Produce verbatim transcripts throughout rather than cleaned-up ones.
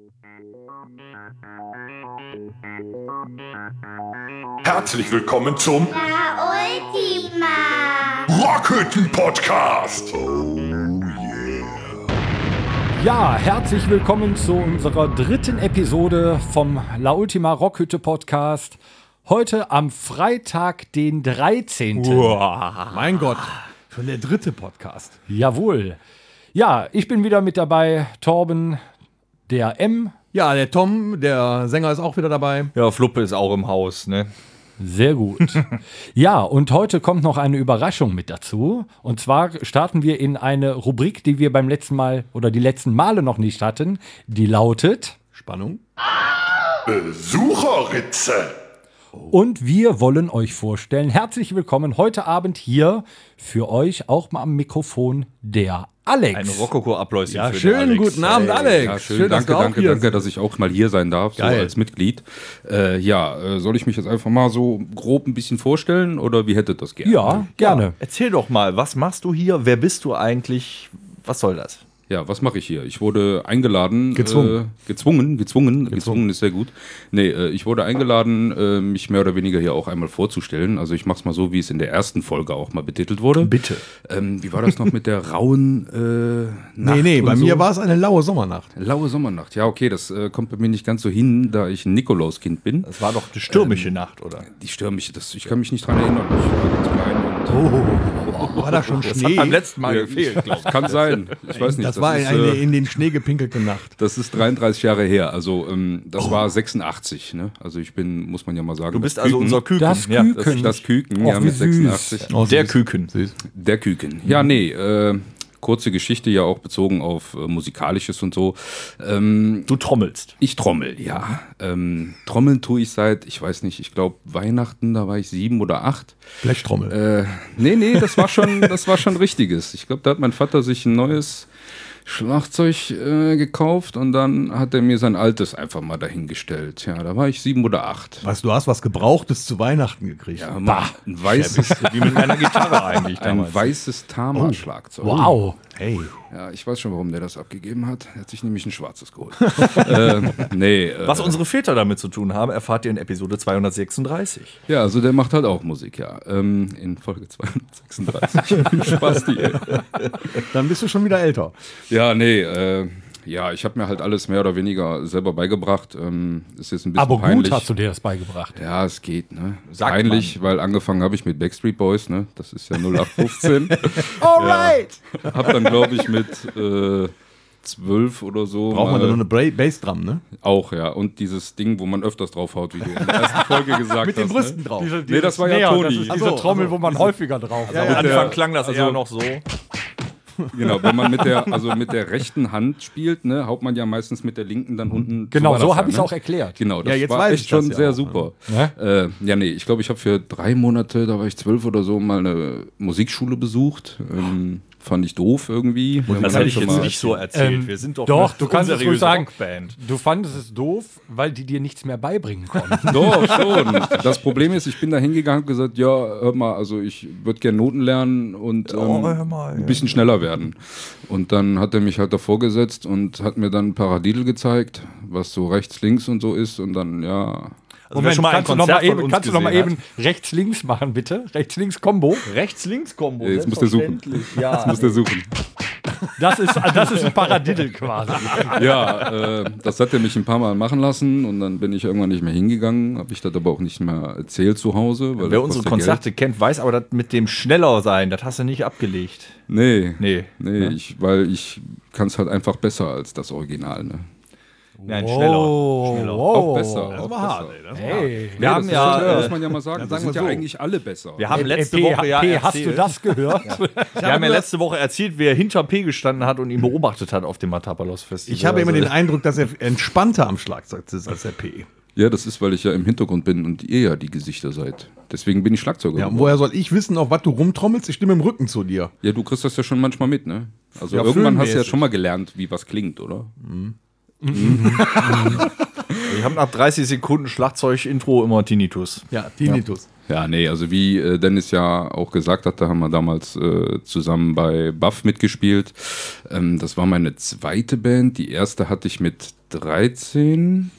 Herzlich willkommen zum La Ultima Rockhütten-Podcast. Ja, herzlich willkommen zu unserer dritten Episode vom La Ultima Rockhütte Podcast. Heute am Freitag, den dreizehnten Uah, mein Gott, schon der dritte Podcast. Jawohl. Ja, ich bin wieder mit dabei, Torben, der M. Ja, der Tom, der Sänger, ist auch wieder dabei. Ja, Fluppe ist auch im Haus, ne? Sehr gut. Ja, und heute kommt noch eine Überraschung mit dazu. Und zwar starten wir in eine Rubrik, die wir beim letzten Mal oder die letzten Male noch nicht hatten. Die lautet Spannung. Besucherritze. Und wir wollen euch vorstellen, herzlich willkommen heute Abend hier für euch auch mal am Mikrofon der Alex. Ein Rokoko-Abläuschen Ja, für schön, den Alex. guten Abend, Alex. Ja, schön, schön, dass danke, du auch danke, hier danke, bist. dass ich auch mal hier sein darf, so Geil. als Mitglied. Äh, ja, äh, soll ich mich jetzt einfach mal so grob ein bisschen vorstellen oder wie hättet ihr das gerne? Ja, gerne. Erzähl doch mal, was machst du hier? Wer bist du eigentlich? Was soll das? Ja, was mache ich hier? Ich wurde eingeladen. Gezwungen. Äh, gezwungen, gezwungen, gezwungen ist sehr gut. Nee, äh, ich wurde eingeladen, äh, mich mehr oder weniger hier auch einmal vorzustellen. Also ich mach's mal so, wie es in der ersten Folge auch mal betitelt wurde. Bitte. Ähm, wie war das noch mit der rauen äh, Nacht? Nee, nee, und bei so? mir war es eine laue Sommernacht. Laue Sommernacht. Ja, okay, das äh, kommt bei mir nicht ganz so hin, da ich ein Nikolauskind bin. Das war doch eine stürmische Nacht, oder? Die stürmische, das, ich kann mich nicht dran erinnern. Ich war ganz klein und Oh, war da schon Das Schnee? hat beim letzten Mal Ja, gefehlt, glaube ich. Kann sein. Ich weiß nicht. das, war ist, eine äh, in den Schnee gepinkelte Nacht. das ist dreiunddreißig Jahre her. Also ähm, das war sechsundachtzig. Ne? Also ich bin, muss man ja mal sagen. Du bist das also Küken. unser Küken. Das Ja, Küken. Das Küken, Och, ja, wie mit süß. sechsundachtzig. Oh, der süß. Küken. Süß. Der Küken. Ja, nee, äh, kurze Geschichte ja auch bezogen auf äh, Musikalisches und so. Ähm, Du trommelst. Ich trommel, ja. Ähm, Trommeln tue ich seit, ich weiß nicht, ich glaube Weihnachten, da war ich sieben oder acht. Blechtrommel. Äh, nee, nee, das war schon, das war schon richtiges. Ich glaube, da hat mein Vater sich ein neues Schlagzeug äh, gekauft und dann hat er mir sein altes einfach mal dahingestellt. Ja, da war ich sieben oder acht. Was, du hast was Gebrauchtes zu Weihnachten gekriegt. Ja, bah, ein weißes, Wie mit meiner Gitarre eigentlich ein damals. weißes Tama-Schlagzeug. Wow. Hey. Ja, ich weiß schon, warum der das abgegeben hat. Er hat sich nämlich ein schwarzes geholt. äh, nee, äh, Was unsere Väter damit zu tun haben, erfahrt ihr in Episode zweihundertsechsunddreißig. ja, also der macht halt auch Musik, ja. Ähm, in Folge zweihundertsechsunddreißig. Spaß, die, ey. Dann bist du schon wieder älter. Ja, nee, äh, ja, ich habe mir halt alles mehr oder weniger selber beigebracht. Ähm, ist jetzt ein bisschen Aber peinlich. gut hast du dir das beigebracht. Ja, es geht, ne? Sagt Peinlich, weil angefangen habe ich mit Backstreet Boys, ne? Das ist ja null acht fünfzehn. Alright. Ja. Hab dann, glaube ich, mit äh, zwölf oder so. Braucht man mal- da nur eine Bra- Bassdrum, ne? Auch, ja. Und dieses Ding, wo man öfters draufhaut, wie du in der ersten Folge gesagt Mit den hast. Brüsten Ne? drauf. Nee, das war ja Toni. Das ist diese Ach so, Trommel, ach so. wo man häufiger drauf ist. Am der- Anfang klang das also- eher noch so. Genau, wenn man mit der, also mit der rechten Hand spielt, ne, haut man ja meistens mit der linken dann unten. Genau, war so das habe ja, ich es ne? auch erklärt. Genau, das Ja, jetzt war weiß echt ich schon das ja sehr auch, super. ne? Äh, ja, nee, ich glaube, ich habe für drei Monate, da war ich zwölf oder so, mal eine Musikschule besucht. Ähm, fand ich doof irgendwie. Ja, man Das kann hätte ich schon jetzt mal- nicht so erzählt. Ähm, Wir sind doch, doch, eine du kannst es ruhig unseriöse sagen. Rockband. Du fandest es doof, weil die dir nichts mehr beibringen konnten. Doch, schon. Das Problem ist, ich bin da hingegangen und gesagt, ja, hör mal, also ich würde gerne Noten lernen und ähm, hör mal, ein bisschen schneller werden. Und dann hat er mich halt davor gesetzt und hat mir dann Paradiddle gezeigt, was so rechts, links und so ist. Und dann, ja, Also wer schon mal ein kannst du noch mal Konzert von eben, uns kannst du noch mal gesehen eben rechts-links machen, bitte? Rechts-links-Kombo. Rechts-Links-Kombo. jetzt muss der suchen. Ja, Jetzt muss der suchen. Das ist, das ist ein Paradiddle quasi. Ja, äh, das hat er mich ein paar Mal machen lassen und dann bin ich irgendwann nicht mehr hingegangen, habe ich das aber auch nicht mehr erzählt zu Hause. Weil Wer das unsere kostet Konzerte kennt, weiß aber, das mit dem schneller sein, das hast du nicht abgelegt. Geld. Nee, Nee. nee, ich, weil ich kann es halt einfach besser als das Original. Ne? Nein, Oh, schneller. schneller. wow. Auch besser. Das auch war hart, besser. ey. Das war Hey. Wir haben das ja, ist, äh, muss man ja mal sagen, ja, das sagen sind wir ja so. eigentlich alle besser. Wir haben Äh, letzte P, Woche ja P, erzählt, hast du das gehört? Wir haben ja letzte Woche erzählt, wie er hinter P gestanden hat und ihn beobachtet hat auf dem Matapalos Festival. Ich habe immer Also, den Eindruck, dass er entspannter am Schlagzeug ist als der P. Ja, das ist, weil ich ja im Hintergrund bin und ihr ja die Gesichter seid. Deswegen bin ich Schlagzeuger. Ja, und geworden. woher soll ich wissen, auf was du rumtrommelst? Ich stimme im Rücken zu dir. Ja, du kriegst das ja schon manchmal mit, ne? Also Ja, irgendwann hast du ja filmmäßig. schon mal gelernt, wie was klingt, oder? Ich habe nach dreißig Sekunden Schlagzeug-Intro immer Tinnitus. Ja, Tinnitus. Ja, nee, also wie äh, Dennis ja auch gesagt hatte, haben wir damals äh, zusammen bei Buff mitgespielt. Ähm, das war meine zweite Band. Die erste hatte ich mit dreizehn.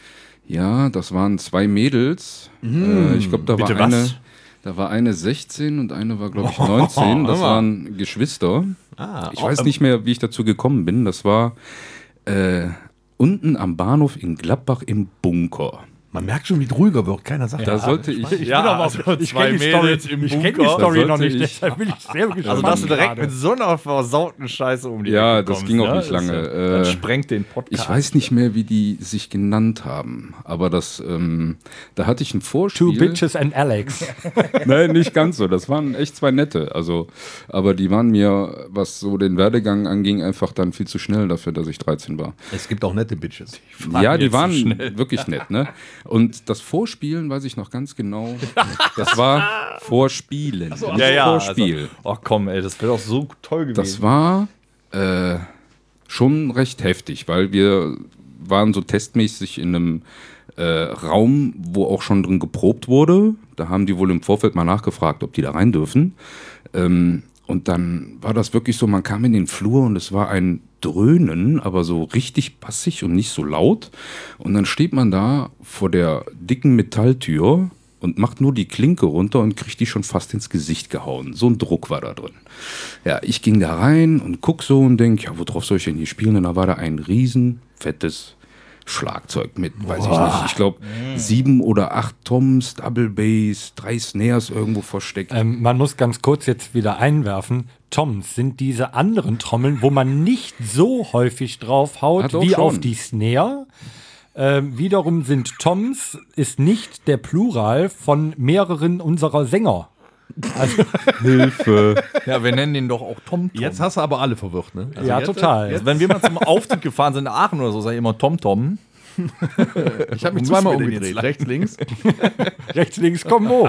Ja, das waren zwei Mädels. Äh, ich glaube, da war bitte eine, was? da war eine sechzehn und eine war, glaube ich, neunzehn. Das waren Geschwister. Ich weiß nicht mehr, wie ich dazu gekommen bin. Das war äh, unten am Bahnhof in Gladbach im Bunker. Man merkt schon, wie es ruhiger wird. Keiner sagt, Da sollte ich. Ja, bin aber also auch- ich zwei kenn die Story- Mädels im ich kenn die Bunker. Story Da noch sollte nicht, ich- deshalb bin ich sehr gespannt. Also, dass du direkt gerade. mit so einer versauten Scheiße um die Ja, Ecke das kommst, ging auch ne? nicht lange. Das, äh, das Äh, sprengt den Podcast. Ich weiß nicht mehr, wie die sich genannt haben, aber das, ähm, da hatte ich ein Vorspiel. Two Bitches and Alex. Nein, nicht ganz so. Das waren echt zwei nette. Also, aber die waren mir, was so den Werdegang anging, einfach dann viel zu schnell dafür, dass ich dreizehn war. es gibt auch nette Bitches. Ja, die jetzt so waren schnell. wirklich nett, ne? Und das Vorspielen weiß ich noch ganz genau. Das war Vorspielen. nicht ja, ja. Vorspiel. Also, oh komm, ey, das wäre doch so toll gewesen. Das war äh, schon recht heftig, weil wir waren so testmäßig in einem äh, Raum, wo auch schon drin geprobt wurde. Da haben die wohl im Vorfeld mal nachgefragt, ob die da rein dürfen. Ähm, und dann war das wirklich so, man kam in den Flur und es war ein Dröhnen, aber so richtig bassig und nicht so laut. Und dann steht man da vor der dicken Metalltür und macht nur die Klinke runter und kriegt die schon fast ins Gesicht gehauen. So ein Druck war da drin. Ja, ich ging da rein und guck so und denk, ja, worauf soll ich denn hier spielen? Und da war da ein riesen fettes Schlagzeug mit, weiß ich nicht, ich glaube sieben oder acht Toms, Double Bass, drei Snares irgendwo versteckt. Ähm, man muss ganz kurz jetzt wieder einwerfen. Toms sind diese anderen Trommeln, wo man nicht so häufig drauf haut Ah, doch wie schon. auf die Snare. Ähm, wiederum sind Toms ist nicht der Plural von mehreren unserer Sänger. Hilfe. ja, wir nennen den doch auch Tom Tom. Jetzt hast du aber alle verwirrt, ne? Also ja, jetzt, total. Also wenn wir mal zum Auftritt gefahren sind in Aachen oder so, sag ich immer Tom Tom. Ich habe mich Wo zweimal müssen wir denn umgedreht, jetzt lang? rechts, links. Rechts, links, Kombo.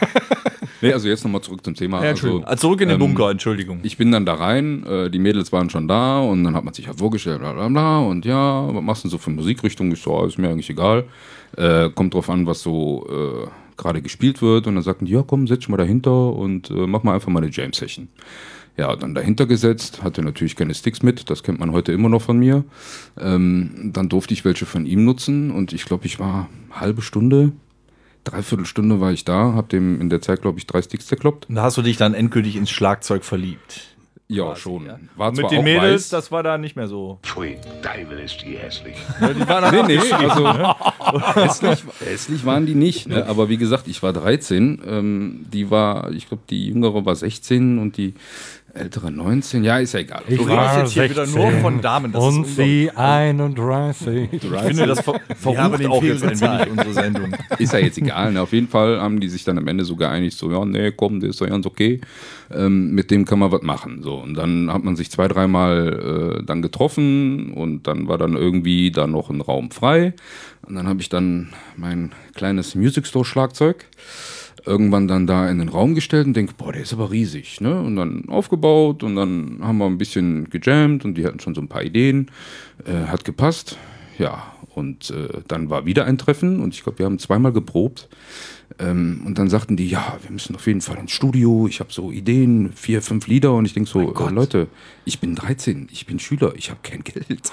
Nee, also jetzt nochmal zurück zum Thema. Ja, Also, Entschuldigung. Also zurück in den Ähm, Bunker, Entschuldigung. ich bin dann da rein, äh, die Mädels waren schon da und dann hat man sich halt vorgestellt, bla bla bla und ja, was machst du denn so für Musikrichtung? Ich so, ah, ist mir eigentlich egal. Äh, kommt drauf an, was so äh, gerade gespielt wird und dann sagten die, ja komm, setz dich mal dahinter und äh, mach mal einfach mal eine Jam-Session. Ja, dann dahinter gesetzt, hatte natürlich keine Sticks mit, das kennt man heute immer noch von mir. Ähm, dann durfte ich welche von ihm nutzen und ich glaube, ich war halbe Stunde, dreiviertel Stunde war ich da, hab dem in der Zeit, glaube ich, drei Sticks zerkloppt. Und da hast du dich dann endgültig ins Schlagzeug verliebt. Ja, Quasi, schon. ja. War Und zwar mit den auch Mädels, weiß. das war da nicht mehr so. Pfui, Teufel ist die hässlich. Die waren Nee, nee, also hässlich, hässlich waren die nicht. Ne? Aber wie gesagt, ich war dreizehn. Ähm, die war, ich glaube, die Jüngere war sechzehn und die Ältere neunzehn. Ja, ist ja egal. Ich Du war redest jetzt hier wieder nur von Damen. Das und ist sie einunddreißig. Ich finde, das ver haben verrucht den auch viel jetzt ein gezahlt. wenig unsere Sendung. Ist ja jetzt egal. Ne? Auf jeden Fall haben die sich dann am Ende so geeinigt, so, ja, nee, komm, der ist doch ganz okay. Ähm, mit dem kann man was machen. So. Und dann hat man sich zwei, dreimal äh, dann getroffen und dann war dann irgendwie da noch ein Raum frei. Und dann habe ich dann mein kleines Music Store Schlagzeug irgendwann dann da in den Raum gestellt und denke, boah, der ist aber riesig, ne? Und dann aufgebaut und dann haben wir ein bisschen gejammt und die hatten schon so ein paar Ideen, äh, hat gepasst, ja. Und äh, dann war wieder ein Treffen und ich glaube, wir haben zweimal geprobt. Ähm, und dann sagten die, ja, wir müssen auf jeden Fall ins Studio, ich habe so Ideen, vier, fünf Lieder und ich denke so, äh, Leute, ich bin dreizehn, ich bin Schüler, ich habe kein Geld.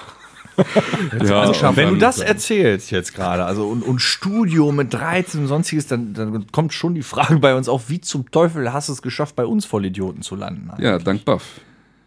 ja, und Wenn du dann- das erzählst jetzt gerade, also und, und Studio mit dreizehn und sonstiges, dann, dann kommt schon die Frage bei uns auf, wie zum Teufel hast du es geschafft, bei uns Vollidioten zu landen? Ja, dank Buff.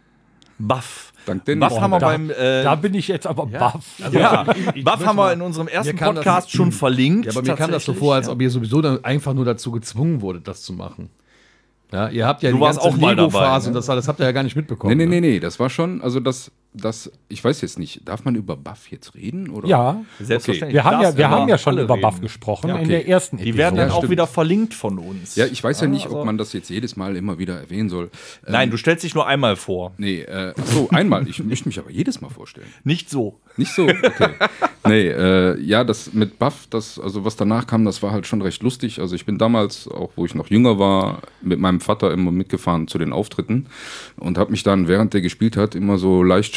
Buff. Dank Dennis. Buff haben wir da, beim äh, da bin ich jetzt aber baff. ja, Buff haben wir in unserem ersten kam das- Podcast schon verlinkt. Ja, aber mir kam das so tatsächlich, vor, als ja. ob ihr sowieso dann einfach nur dazu gezwungen wurdet, das zu machen. Ja, ihr habt ja Du die warst ganze auch mal dabei, Lego-Phase ne? und das, alles habt ihr ja gar nicht mitbekommen. Nee, nee, ne? nee, nee, das war schon, also das, das, ich weiß jetzt nicht, darf man über Buff jetzt reden? Oder? Ja, Selbstverständlich. wir haben ja, Darfst wir immer haben ja schon alle über reden. Buff gesprochen okay. in der ersten Die werden Episode. dann auch stimmt. wieder verlinkt von uns. Ja, ich weiß ja nicht, also- ob man das jetzt jedes Mal immer wieder erwähnen soll. Ähm, Nein, du stellst dich nur einmal vor. Nee, äh, so, einmal. Ich möchte mich aber jedes Mal vorstellen. Nicht so. Nicht so? Okay. Nee, äh, ja, das mit Buff, das, also was danach kam, das war halt schon recht lustig. Also ich bin damals, auch wo ich noch jünger war, mit meinem Vater immer mitgefahren zu den Auftritten und habe mich dann, während der gespielt hat, immer so leicht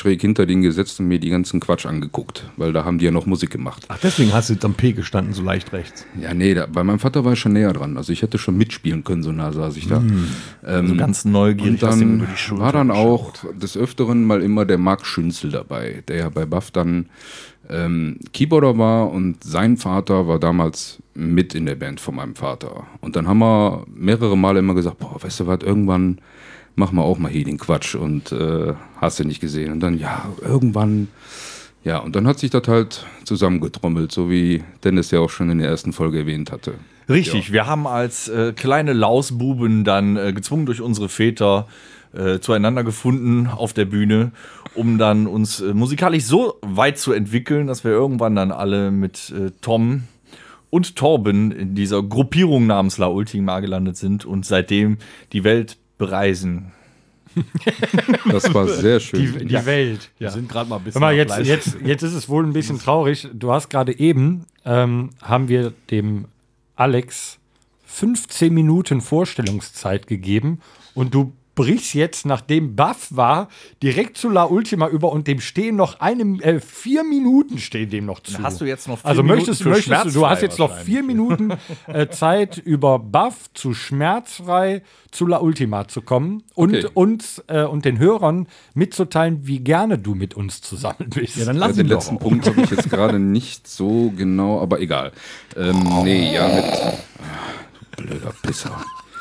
schräg hinter denen gesetzt und mir die ganzen Quatsch angeguckt, weil da haben die ja noch Musik gemacht. Ach, deswegen hast du am P gestanden, so leicht rechts. Ja, nee, da, bei meinem Vater war ich schon näher dran. Also ich hätte schon mitspielen können, so nah saß ich da. So Ähm, ganz neugierig und hast du ihm dann über die Schulter war dann auch geschaut. des Öfteren mal immer der Marc Schünzel dabei, der ja bei Buff dann ähm, Keyboarder war und sein Vater war damals mit in der Band von meinem Vater. Und dann haben wir mehrere Male immer gesagt, boah, weißt du was, irgendwann machen wir auch mal hier den Quatsch und äh, hast du nicht gesehen. Und dann, ja, irgendwann, ja, und dann hat sich das halt zusammengetrommelt, so wie Dennis ja auch schon in der ersten Folge erwähnt hatte. Richtig, wir haben als äh, kleine Lausbuben dann äh, gezwungen durch unsere Väter äh, zueinander gefunden auf der Bühne, um dann uns äh, musikalisch so weit zu entwickeln, dass wir irgendwann dann alle mit äh, Tom und Torben in dieser Gruppierung namens La Ultima gelandet sind und seitdem die Welt bereisen. Das war sehr schön. Die, die Welt. Wir sind gerade mal ein bisschen Hör mal, jetzt, auf Leistung. jetzt, jetzt ist es wohl ein bisschen traurig. Du hast gerade eben, ähm, haben wir dem Alex fünfzehn Minuten Vorstellungszeit gegeben und du brichst jetzt, nachdem Buff war, direkt zu La Ultima über und dem stehen noch eine, äh, vier Minuten stehen dem noch zu. Hast du jetzt noch vier also Minuten möchtest, für möchtest du, du schmerzfrei hast jetzt noch wahrscheinlich. vier Minuten äh, Zeit, über Buff zu schmerzfrei zu La Ultima zu kommen und Okay. uns äh, und den Hörern mitzuteilen, wie gerne du mit uns zusammen bist. Ja, dann Ja, lass den ihn doch letzten auch. Punkt habe ich jetzt gerade nicht so genau, aber egal. Ähm, nee, ja, mit. Ah, du blöder Pisser.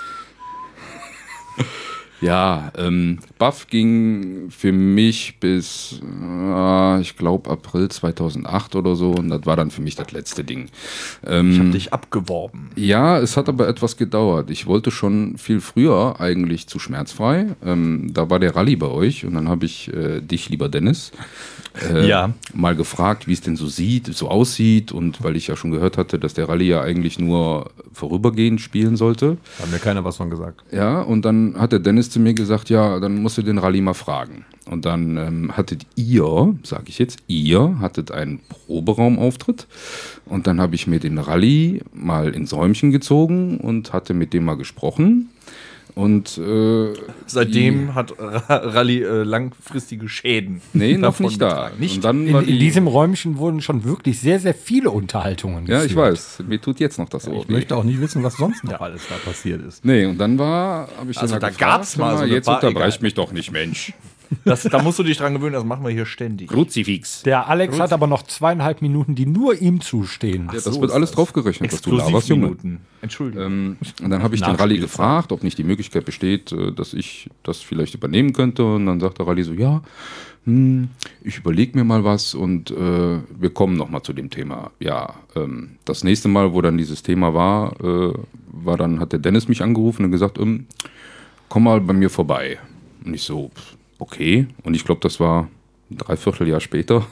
Ja, ähm, Buff ging für mich bis, äh, ich glaube, April zweitausendacht oder so und das war dann für mich das letzte Ding. Ähm, Ich hab dich abgeworben. Ja, es hat aber etwas gedauert. Ich wollte schon viel früher eigentlich zu schmerzfrei. Ähm, da war der Rallye bei euch und dann habe ich äh, dich, lieber Dennis, äh, Ja. mal gefragt, wie es denn so sieht, so aussieht und weil ich ja schon gehört hatte, dass der Rallye ja eigentlich nur vorübergehend spielen sollte. Da hat mir keiner was von gesagt. Ja, und dann hat der Dennis zu mir gesagt, ja, dann musst du den Rallye mal fragen. Und dann ähm, hattet ihr, sage ich jetzt, ihr hattet einen Proberaumauftritt und dann habe ich mir den Rallye mal ins Räumchen gezogen und hatte mit dem mal gesprochen. Und äh, Seitdem hat Ra- Rallye äh, langfristige Schäden. nee, noch davon nicht da. getragen. Nicht? Und dann In, war in die, diesem Räumchen wurden schon wirklich sehr, sehr viele Unterhaltungen ja, ich geführt. weiß, mir tut jetzt noch das Ohr Ich weh. möchte auch nicht wissen, was sonst noch alles da passiert ist. Nee, und dann war, habe ich Also dann da gefragt, gab's mal hör so eine jetzt paar- unterbrecht egal. mich doch nicht, Mensch. Das, da musst du dich dran gewöhnen, das machen wir hier ständig. Kruzifix. Der Alex hat aber noch zweieinhalb Minuten, die nur ihm zustehen. Ja, das so wird ist alles das. draufgerechnet, was du laberst, Junge. Exklusivminuten. Entschuldigung. Ähm, und dann habe ich den Rallye gefragt, ob nicht die Möglichkeit besteht, äh, dass ich das vielleicht übernehmen könnte. Und dann sagt der Rallye so, ja, hm, ich überlege mir mal was und äh, wir kommen noch mal zu dem Thema. Ja, ähm, das nächste Mal, wo dann dieses Thema war, äh, war dann, hat der Dennis mich angerufen und gesagt, ähm, komm mal bei mir vorbei. Und ich so, pff, okay. Und ich glaube, das war ein Dreivierteljahr später.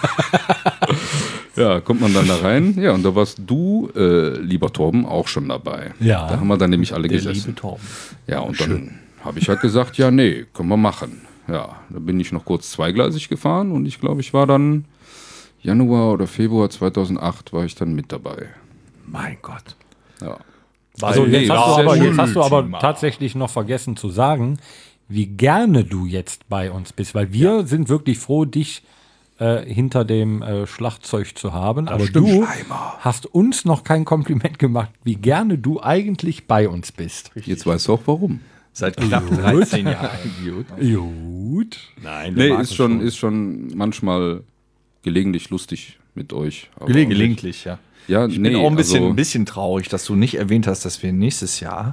Ja, kommt man dann da rein. Ja, und da warst du, äh, lieber Torben, auch schon dabei. Ja. Da haben wir dann nämlich alle Der gesessen. liebe Torben. Ja, und dann habe ich halt gesagt, ja, nee, können wir machen. Ja, da bin ich noch kurz zweigleisig gefahren und ich glaube, ich war dann Januar oder Februar zweitausendacht war ich dann mit dabei. Mein Gott. Ja. Also nee, jetzt, hast das du ist aber, ja jetzt hast du aber Ultima. tatsächlich noch vergessen zu sagen, wie gerne du jetzt bei uns bist, weil wir sind wirklich froh, dich äh, hinter dem äh, Schlagzeug zu haben. aber du hast uns noch kein Kompliment gemacht, wie gerne du eigentlich bei uns bist. Jetzt weißt du auch warum. Seit knapp dreizehn Jahren. Gut. Nein, Nee, ist schon, ist schon manchmal gelegentlich lustig mit euch. aber- Gelegentlich, ja. Ja, Ich nee, bin auch ein bisschen, also, ein bisschen traurig, dass du nicht erwähnt hast, dass wir nächstes Jahr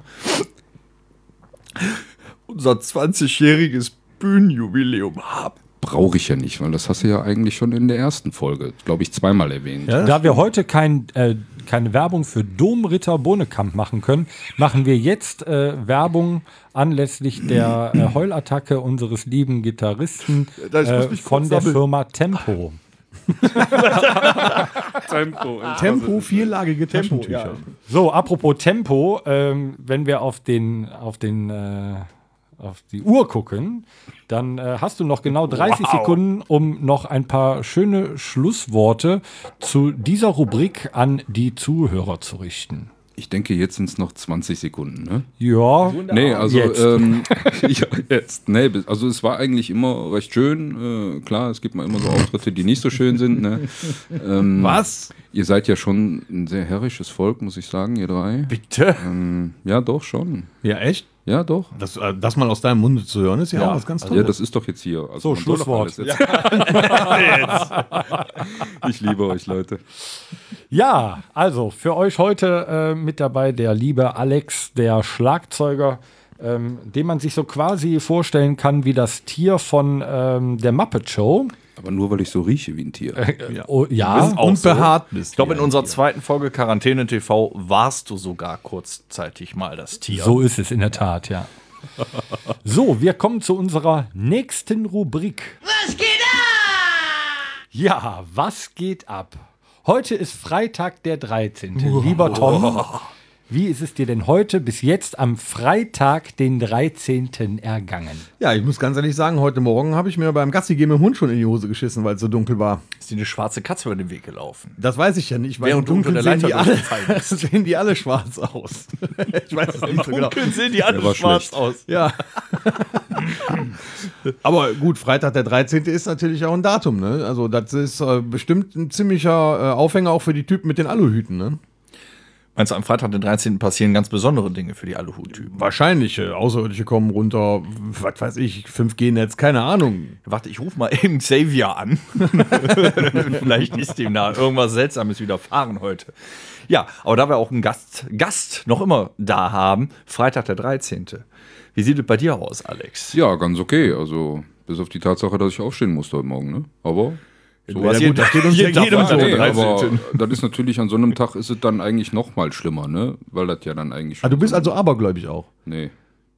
unser zwanzigjähriges Bühnenjubiläum haben. brauche ich ja nicht, weil das hast du ja eigentlich schon in der ersten Folge, glaube ich, zweimal erwähnt. Da wir heute kein, äh, keine Werbung für Domritter Bohnekamp machen können, machen wir jetzt äh, Werbung anlässlich der äh, Heulattacke unseres lieben Gitarristen Da, ich muss äh, mich von kurz der sammeln. Firma Tempo. Tempo. Tempo, vierlagige Taschentücher. So, apropos Tempo, ähm, wenn wir auf den, auf den, äh, auf die Uhr gucken, dann äh, hast du noch genau dreißig Sekunden, um noch ein paar schöne Schlussworte zu dieser Rubrik an die Zuhörer zu richten. Ich denke, jetzt sind es noch zwanzig Sekunden, ne? Ja, Nee, also Jetzt. Ähm, ja, jetzt. Nee, bis- also es war eigentlich immer recht schön. Äh, klar, es gibt mal immer so Auftritte, die nicht so schön sind. Ne? Ähm, Was? Ihr seid ja schon ein sehr herrisches Volk, muss ich sagen, ihr drei. Bitte. Ähm, ja, doch schon. Ja, echt? Ja, doch. Das, äh, das mal aus deinem Munde zu hören, ist ja, Ja. auch was ganz Ja, Tolles. das ist doch jetzt hier. Also So, man soll doch Schlusswort. alles jetzt- Ich liebe euch, Leute. Ja, also für euch heute äh, mit dabei der liebe Alex, der Schlagzeuger, ähm, den man sich so quasi vorstellen kann wie das Tier von ähm, der Muppet Show. Aber nur, weil ich so rieche wie ein Tier. Oh, ja, auch und so. behaart bist. Ich glaube, in ja. unserer zweiten Folge Quarantäne T V warst du sogar kurzzeitig mal das Tier. so ist es in der Tat, ja. So, wir kommen zu unserer nächsten Rubrik. Was geht ab? Ja, was geht ab? Heute ist Freitag der dreizehnte Lieber Tom, wie ist es dir denn heute bis jetzt am Freitag, den dreizehnten ergangen? Ja, ich muss ganz ehrlich sagen, heute Morgen habe ich mir beim Gassi gehen mit dem Hund schon in die Hose geschissen, weil es so dunkel war. Ist dir eine schwarze Katze über den Weg gelaufen? Das weiß ich ja nicht, weil Während im du unter Dunkeln der sehen die, Leiter alle, durchgefallen sehen die alle schwarz aus. Ich weiß es nicht so genau. sehen die alle Der war schwarz schlecht. aus. Ja. Aber gut, Freitag der dreizehnte ist natürlich auch ein Datum, ne? Also das ist äh, bestimmt ein ziemlicher äh, Aufhänger auch für die Typen mit den Aluhüten, ne? Meinst du, am Freitag, den dreizehnten passieren ganz besondere Dinge für die Aluhut-Typen? Wahrscheinlich. äh, Außerirdische kommen runter, was weiß ich, fünf G-Netz, keine Ahnung. Warte, ich rufe mal eben Xavier an. Vielleicht ist dem da irgendwas Seltsames widerfahren heute. Ja, aber da wir auch einen Gast, Gast noch immer da haben, Freitag der dreizehnte. Wie sieht es bei dir aus, Alex? Ja, ganz okay. Also, bis auf die Tatsache, dass ich aufstehen musste heute Morgen, ne? Aber. So Ja, gut, das geht uns ja jeden Tag jedem Freitag so. der Nee, aber dreizehnte. das ist natürlich an so einem Tag ist es dann eigentlich noch mal schlimmer, ne? Weil das ja dann eigentlich schon Ah, du bist so- also abergläubig auch. Nee.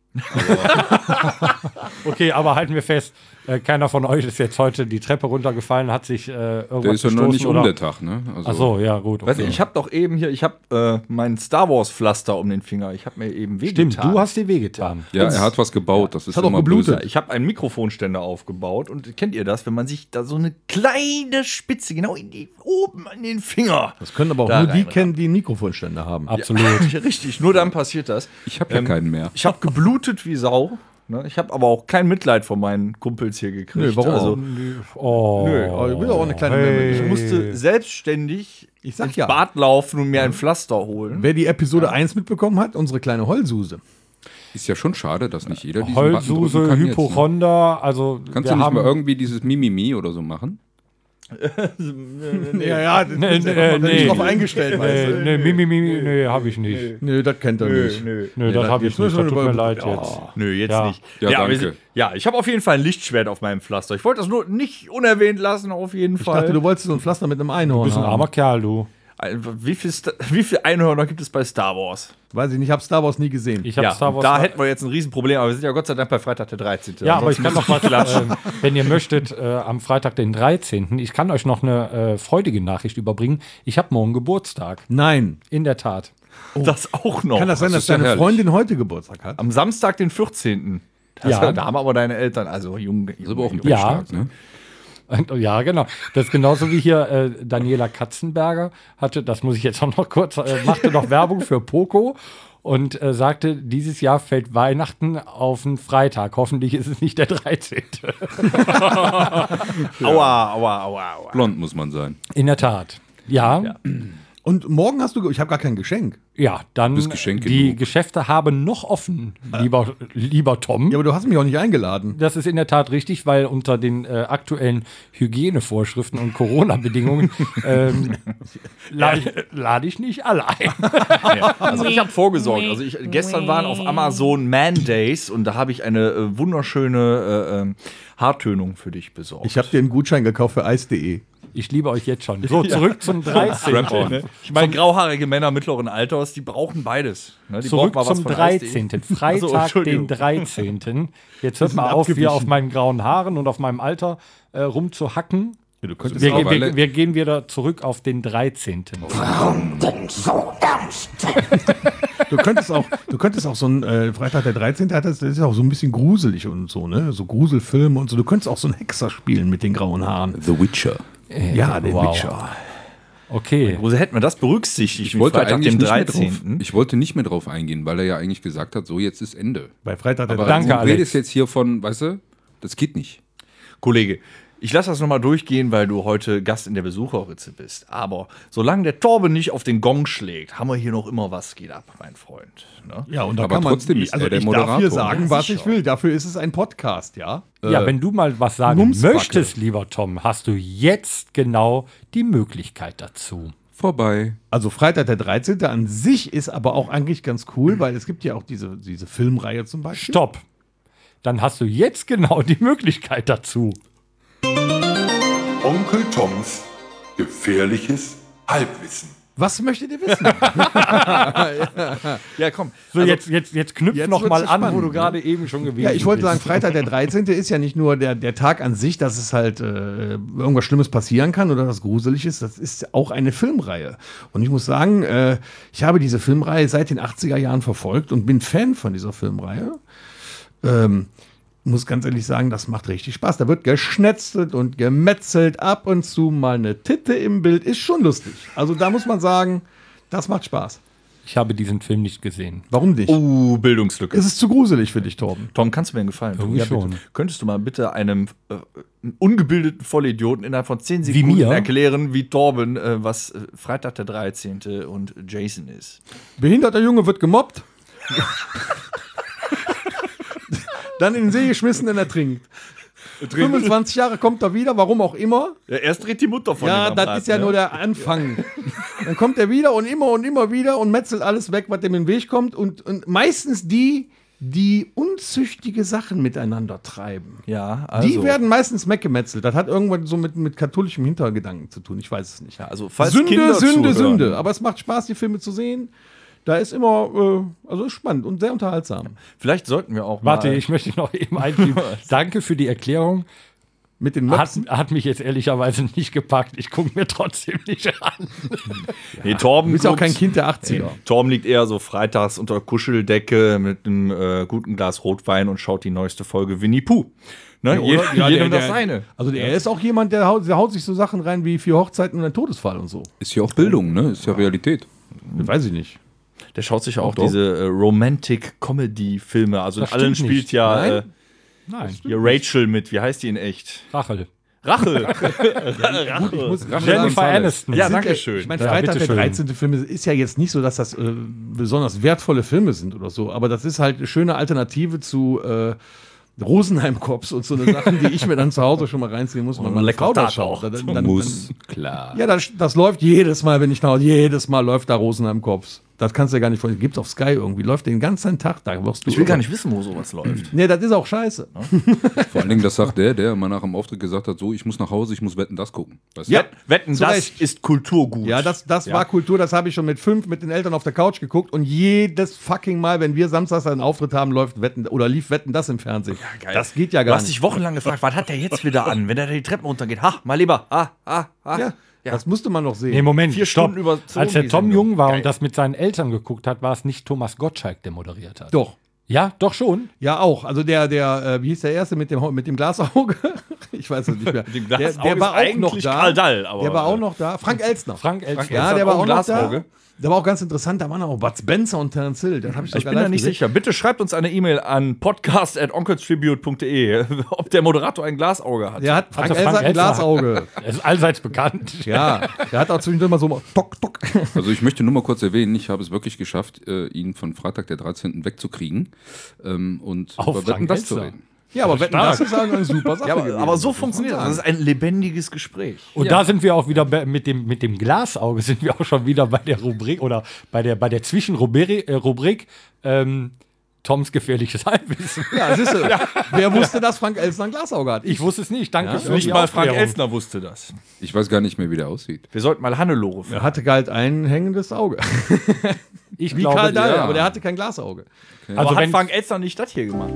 Okay, aber halten wir fest, äh, keiner von euch ist jetzt heute die Treppe runtergefallen, hat sich äh, irgendwas Der ist ja noch nicht gestoßen um oder? der Tag, ne? Also, Ach so, ja gut. Weißt du, Okay. ich habe doch eben hier, ich habe äh, mein Star Wars Pflaster um den Finger. Ich habe mir eben wehgetan. Stimmt, du hast dir wehgetan. Ja, er hat was gebaut. Das ist hat auch immer geblutet. böse. Ich habe einen Mikrofonständer aufgebaut und kennt ihr das, wenn man sich da so eine kleine Spitze genau in die, oben an den Finger. Das können aber auch Da nur die reinrammen. kennen, die einen Mikrofonständer haben. Absolut. Richtig, nur dann passiert das. Ich habe ja Ähm, keinen mehr. Ich habe geblutet wie Sau. Ne? Ich habe aber auch kein Mitleid von meinen Kumpels hier gekriegt. Nö, warum Also, Oh. Nö, Aber ich will auch eine kleine Hey. ich musste selbstständig Ich sag ins ja. Bad laufen und mir ein Pflaster holen. Wer die Episode eins mitbekommen hat, unsere kleine Heulsuse. Ist ja schon schade, dass nicht jeder diesen Button drücken Heulsuse, kann jetzt, ne? Hypochonder, also Kannst wir du nicht haben, mal irgendwie dieses Mimimi oder so machen? Ja, ja, das Nee, ist nee, ja nee. nicht drauf eingestellt, weißt Nee, du. nee, Mimi, Mimi, nee, habe ich nicht. Nö, das kennt er nicht. Nö, Nee, das das habe ich jetzt nicht. müssen Das wir tut mir über- leid Ja. jetzt. Nö, jetzt Ja. nicht. Ja, wir danke. sind- ja, ich habe auf jeden Fall ein Lichtschwert auf meinem Pflaster. Ich wollte das nur nicht unerwähnt lassen, auf jeden Ich Fall. dachte, du wolltest so ein Pflaster mit einem Einhorn Du bist ein haben. armer Kerl, du. wie viel, Sta- wie viel Einhörner gibt es bei Star Wars? Weiß ich nicht, ich habe Star Wars nie gesehen. Ich habe Ja, Star Wars. da hätten wir jetzt ein Riesenproblem, aber wir sind ja Gott sei Dank bei Freitag der dreizehnte. ja, aber ich kann Ansonsten noch was, ähm, wenn ihr möchtet, äh, am Freitag, den dreizehnten Ich kann euch noch eine äh, freudige Nachricht überbringen. Ich habe morgen Geburtstag. Nein. In der Tat. das auch noch. Kann das sein, das dass ist ja deine herrlich. Freundin heute Geburtstag hat? Am Samstag, den vierzehnten Das Ja. Da haben aber deine Eltern, also Junge. Das ist aber auch ein Junge- Ja. Stark, ne? Und, ja, genau. Das ist genauso wie hier äh, Daniela Katzenberger hatte, das muss ich jetzt auch noch kurz, äh, machte noch Werbung für Poco und äh, sagte, dieses Jahr fällt Weihnachten auf einen Freitag. Hoffentlich ist es nicht der dreizehnte Aua, aua, aua, aua. Blond muss man sein. In der Tat. Ja, ja, Und morgen hast du, ge- ich habe gar kein Geschenk. dann Bist Geschenk die genug. Geschäfte haben noch offen, lieber, lieber Tom. Ja, aber du hast mich auch nicht eingeladen. Das ist in der Tat richtig, weil unter den äh, aktuellen Hygienevorschriften und Corona-Bedingungen ähm, lade lade ich nicht alle ein. Also ich habe vorgesorgt. Also ich, gestern waren auf Amazon Man Days und da habe ich eine äh, wunderschöne äh, ähm, Haartönung für dich besorgt. Ich habe dir einen Gutschein gekauft für eis punkt de. Ich liebe euch jetzt schon. So, zurück zum dreizehnten Ich meine, grauhaarige Männer mittleren Alters, die brauchen beides. Ne? Die Zurück brauchen mal was zum von Eis punkt de. dreizehnten Also, Freitag, den Entschuldigung. dreizehnten Jetzt hört sind mal auf, hier abgewichen. auf meinen grauen Haaren und auf meinem Alter äh, rumzuhacken. Ja, du könntest Wir, auch wir, alle- wir gehen wieder zurück auf den dreizehnten Du könntest auch, du könntest auch so ein äh, Freitag der dreizehnte hat das, das ist auch so ein bisschen gruselig und so, ne? So Gruselfilme und so. Du könntest auch so einen Hexer spielen mit den grauen Haaren. The Witcher. Ja, den wow. Witcher. Okay. Wo hätten wir das berücksichtigt? Ich wollte Freitag, eigentlich dem nicht mehr drauf, dreizehnten ich wollte nicht mehr drauf eingehen, weil er ja eigentlich gesagt hat, so jetzt ist Ende. Bei Freitag der Aber Danke, du Alex. redest jetzt hier von, weißt du, das geht nicht. Kollege, ich lasse das nochmal durchgehen, weil du heute Gast in der Besucherritze bist. Aber solange der Torben nicht auf den Gong schlägt, haben wir hier noch immer was geht ab, mein Freund. Ne? Ja, und da Aber kann man, trotzdem ist also er der ich darf hier Moderator. sagen, Ja, was sicher. ich will. Dafür ist es ein Podcast, ja. Ja, Äh, wenn du mal was sagen Mumsbacke. möchtest, lieber Tom, hast du jetzt genau die Möglichkeit dazu. Vorbei. Also Freitag der dreizehnte an sich ist aber auch eigentlich ganz cool, weil es gibt ja auch diese, diese Filmreihe zum Beispiel. Stopp. Dann hast du jetzt genau die Möglichkeit dazu. Onkel Toms gefährliches Halbwissen. Was möchtet ihr wissen? Ja, komm. So, Also, jetzt, jetzt, jetzt knüpf jetzt noch wird's mal so an, wo spannend, du ne? gerade eben schon gewesen Ja, ich wollte bist. sagen, Freitag der dreizehnte ist ja nicht nur der, der Tag an sich, dass es halt äh, irgendwas Schlimmes passieren kann oder das gruselig ist, das ist auch eine Filmreihe. Und ich muss sagen, äh, ich habe diese Filmreihe seit den achtziger Jahren verfolgt und bin Fan von dieser Filmreihe. Ähm, muss ganz ehrlich sagen, das macht richtig Spaß. Da wird geschnetzelt und gemetzelt, ab und zu mal eine Titte im Bild, ist schon lustig. Also da muss man sagen, das macht Spaß. Ich habe diesen Film nicht gesehen. Warum nicht? uh, Bildungslücke. Ist es zu gruselig für dich, Torben? Tom, kannst du mir einen Gefallen tun? Irgendwie schon. bitte. Könntest du mal bitte einem äh, ungebildeten Vollidioten innerhalb von zehn Wie Sekunden mir? erklären, wie Torben, äh, was äh, Freitag der dreizehnte und Jason ist? Behinderter Junge wird gemobbt. Dann in den See geschmissen und ertrinkt. fünfundzwanzig Jahre kommt er wieder, warum auch immer. Ja, erst dreht die Mutter von Ja, ihm am das Rad, ist ja ne? nur der Anfang. Dann kommt er wieder und immer und immer wieder und metzelt alles weg, was dem in den Weg kommt. Und, und meistens die, die unzüchtige Sachen miteinander treiben. Ja, also. Die werden meistens weggemetzelt. Das hat irgendwann so mit, mit katholischem Hintergedanken zu tun. Ich weiß es nicht. Ja, also, falls Sünde, Kinder Sünde, zuhören. Sünde. Aber es macht Spaß, die Filme zu sehen. Da ist immer, äh, also ist spannend und sehr unterhaltsam. Vielleicht sollten wir auch Warte, mal. ich möchte noch eben einschieben. Danke für die Erklärung. Mit den Hat, Möpsen. hat mich jetzt ehrlicherweise nicht gepackt. Ich gucke mir trotzdem nicht an. Nee, Torben Du bist ja auch guckt- kein Kind der achtziger. Torben liegt eher so freitags unter der Kuscheldecke mit einem äh, guten Glas Rotwein und schaut die neueste Folge Winnie Pooh. Ne? Ja, Je, oder? Ja, jedem der- das der- seine. Also der ist auch jemand, der haut, der haut sich so Sachen rein wie vier Hochzeiten und ein Todesfall und so. Ist ja auch Bildung, ne? Ist ja Realität. Weiß ich nicht. Der schaut sich auch Doch. diese äh, Romantic-Comedy-Filme. Also in Das allen stimmt spielt nicht. ja Nein? äh, Nein, hier Rachel mit. Wie heißt die in echt? Rachel. Rachel. Ich muss Jennifer Aniston. Ja, sind danke ja- schön. Ich meine, Ja, Freitag der bitteschön. dreizehnte Filme ist ja jetzt nicht so, dass das äh, besonders wertvolle Filme sind oder so, aber das ist halt eine schöne Alternative zu äh, Rosenheim-Cops und so eine Sachen, die ich mir dann zu Hause schon mal reinziehen muss, wenn meine lecker Frau da Tat schaut. auch. Dann, dann, dann, Muss, klar. ja, das, das läuft jedes Mal, wenn ich nach Hause, jedes Mal läuft da Rosenheim-Cops. Das kannst du ja gar nicht vorstellen. Gibt's auf Sky irgendwie, läuft den ganzen Tag, da wirst du Ich will gar irre. nicht wissen, wo sowas läuft. Nee, das ist auch scheiße. Vor allen Dingen, das sagt der, der mal nach dem Auftritt gesagt hat, so, ich muss nach Hause, ich muss Wetten, das gucken. Weißt du? Ja. Wetten, Zu das Recht. ist Kulturgut. Ja, das, das war Kultur, das habe ich schon mit fünf mit den Eltern auf der Couch geguckt und jedes fucking Mal, wenn wir samstags einen Auftritt haben, läuft Wetten oder lief Wetten das im Fernsehen. Geil. Das geht ja Du gar hast nicht. dich wochenlang gefragt, was hat der jetzt wieder an, wenn er die Treppen runtergeht? Ha, mal lieber. Ha, ha, ha. Ja, das musste man noch sehen. Nee, Moment, Vier stopp. Stunden überzogen, Als der die Tom Sendung. jung war Geil. und das mit seinen Eltern geguckt hat, war es nicht Thomas Gottschalk, der moderiert hat. Doch. Ja, doch schon. Ja, auch. Also der, der, äh, wie hieß der erste mit dem, mit dem Glasauge? Ich weiß es nicht mehr. dem der, Glasauge der war ist auch noch eigentlich da. Karl Dall, aber- der war auch noch da. Frank Elstner. Frank Elstner. ja, Elstner der hat war auch auch ein noch da. Glasauge. Der war auch ganz interessant. Da waren auch Bud Spencer und Terence Hill. Das hab ich Ich sogar bin da live nicht gesehen. sicher. Bitte schreibt uns eine E-Mail an podcast at onkelstribute punkt de, ob der Moderator ein Glasauge hat. Der hat Frank Frank Elstner ein Elstner. Glasauge. Er ist allseits bekannt. Ja, der hat auch zwischendurch mal so tok, tok. Also ich möchte nur mal kurz erwähnen, ich habe es wirklich geschafft, äh, ihn von Freitag der dreizehnten wegzukriegen ähm, und Auf über Frank Wetten, das zu Elstner. reden. Ja, aber Wetten, Stark. das ist eine super Sache Ja, aber, gewesen. aber so muss man funktioniert das. sagen. Das ist ein lebendiges Gespräch. Und da sind wir auch wieder bei, mit dem, mit dem Glasauge, sind wir auch schon wieder bei der Rubrik oder bei der, bei der Zwischenrubrik, äh, Rubrik, ähm, Toms gefährliches Halbwissen. Ja, siehst du, wer wusste, dass Frank Elstner ein Glasauge hat? Ich wusste es nicht. Danke Ja? für Nicht die mal Frank Aufklärung. Elstner wusste das. Ich weiß gar nicht mehr, wie der aussieht. Wir sollten mal Hannelore Er fragen. hatte halt ein hängendes Auge. Ich Wie glaube, Karl Dahl, ja. aber der hatte kein Glasauge. also Aber hat wenn, Frank Elstner nicht das hier gemacht?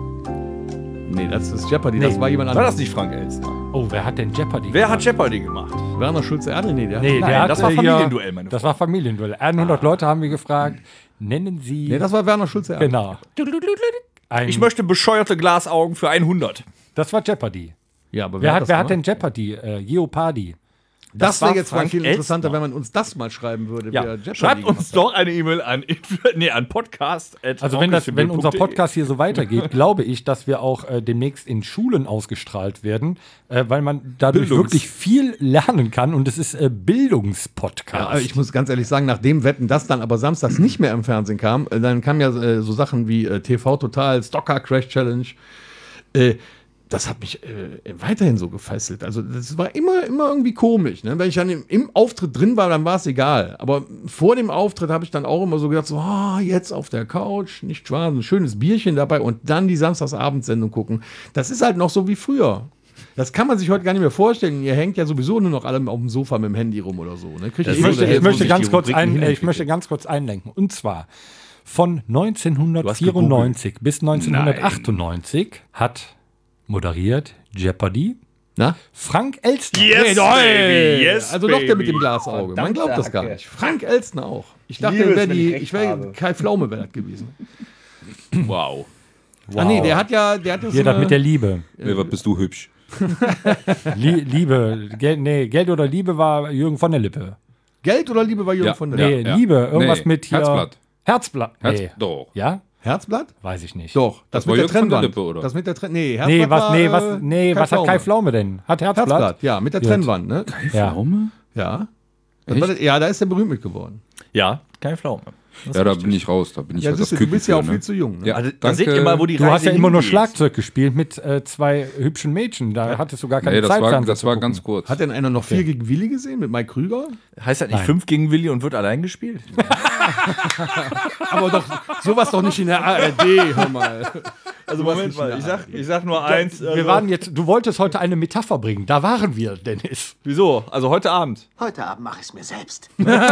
Nee, das ist Jeopardy, das war jemand War anderes. das nicht Frank Elstner? oh, wer hat denn Jeopardy Wer gemacht? hat Jeopardy gemacht? Werner Schulze-Erdel? Nee, der Nee, Nein, der hat, das war äh, hier- Familienduell, meine Das Frau. war Familienduell. hundert Leute haben wir gefragt, nennen Sie... nee, das war Werner Schulze-Erdel. genau. Ein, Ich möchte bescheuerte Glasaugen für hundert. das war Jeopardy. Ja, aber Wer, hat, das wer hat denn gemacht? Jeopardy? Äh, Jeopardy. Das, war wäre jetzt mal Frank viel interessanter, Elstner. wenn man uns das mal schreiben würde. Ja, wer Jeopardy schreibt gemacht uns hat. doch eine E-Mail an, nee, an podcast. Also wenn, das, wenn unser Podcast hier so weitergeht, glaube ich, dass wir auch äh, demnächst in Schulen ausgestrahlt werden, äh, weil man dadurch Bildungs- wirklich viel lernen kann und es ist äh, Bildungspodcast. Ja, aber ich muss ganz ehrlich sagen, nachdem Wetten das dann aber samstags nicht mehr im Fernsehen kam, äh, dann kamen ja äh, so Sachen wie äh, T V Total, Stocker Crash Challenge. Äh, das hat mich äh, weiterhin so gefesselt. Also das war immer, immer irgendwie komisch. Ne? Wenn ich dann im, im Auftritt drin war, dann war es egal. Aber vor dem Auftritt habe ich dann auch immer so gedacht, so, oh, jetzt auf der Couch, nicht wahr, ein schönes Bierchen dabei und dann die Samstagsabendsendung gucken. Das ist halt noch so wie früher. Das kann man sich heute gar nicht mehr vorstellen. Ihr hängt ja sowieso nur noch alle auf dem Sofa mit dem Handy rum oder so. Ne? Kriegt Das ich eh möchte, nur der- ich, möchte sich ganz die kurz Rubriken ein, äh, ich hinentwickeln. möchte ganz kurz einlenken. Und zwar von neunzehnhundertvierundneunzig bis neunzehnhundertachtundneunzig hat moderiert Jeopardy Na? Frank Elstner. Yes, baby, yes, also doch der mit baby. dem Glasauge. Man glaubt das gar Hacke. nicht. Frank Elstner auch. Ich dachte, liebe er es, wäre wenn die, ich recht ich wäre habe. Kai Pflaume wäre das gewesen. Wow. Ah nee, der hat ja, der hat ja so Hier das eine- mit der Liebe. Nee, was bist du hübsch? Lie Liebe. Geld, nee, Geld oder Liebe war Jürgen von der Lippe. Geld oder Liebe war Jürgen Ja. von der Nee, ja. Liebe. Irgendwas Nee, mit hier. Herzblatt. Herzblatt. Herz, Nee. Doch. Ja? Herzblatt? Weiß ich nicht. Doch, das, Das war mit der Jürgen von der Trennwand. Lippe, oder? Das mit der Trennwand. Nee, Herzblatt Nee, was, war, nee, äh, was, nee, Kai was hat Kai Pflaume. Pflaume denn? Hat Herzblatt? Herzblatt, ja, mit der Gut. Trennwand, ne? Ja. Pflaume? Ja. Das war, das- ja, da ist er berühmt mit geworden. Ja, keine Pflaume. Das Ja, ist da richtig. bin ich raus. Da bin ich Ja, halt das siehst du, du bist ja auch Küken für, viel ne? zu jung. Ne? Ja, Also, da danke. seht ihr mal, wo die Du Reise hast ja immer nur hingeht. Schlagzeug gespielt mit äh, zwei hübschen Mädchen. Da hattest du gar keine Nee, das Zeit. war, Fernsehen das zu war gucken. ganz kurz. Hat denn einer noch vier gegen Willi gesehen mit Mike Krüger? Heißt das nicht Nein. fünf gegen Willi und wird allein gespielt? Aber doch, sowas doch nicht in der A R D, hör mal. Also Sowas Moment nicht in mal, der ich A R sag, D. ich sag nur eins. Wir also- waren jetzt, du wolltest heute eine Metapher bringen. Da waren wir, Dennis. Wieso? Also heute Abend. Heute Abend mache ich es mir selbst.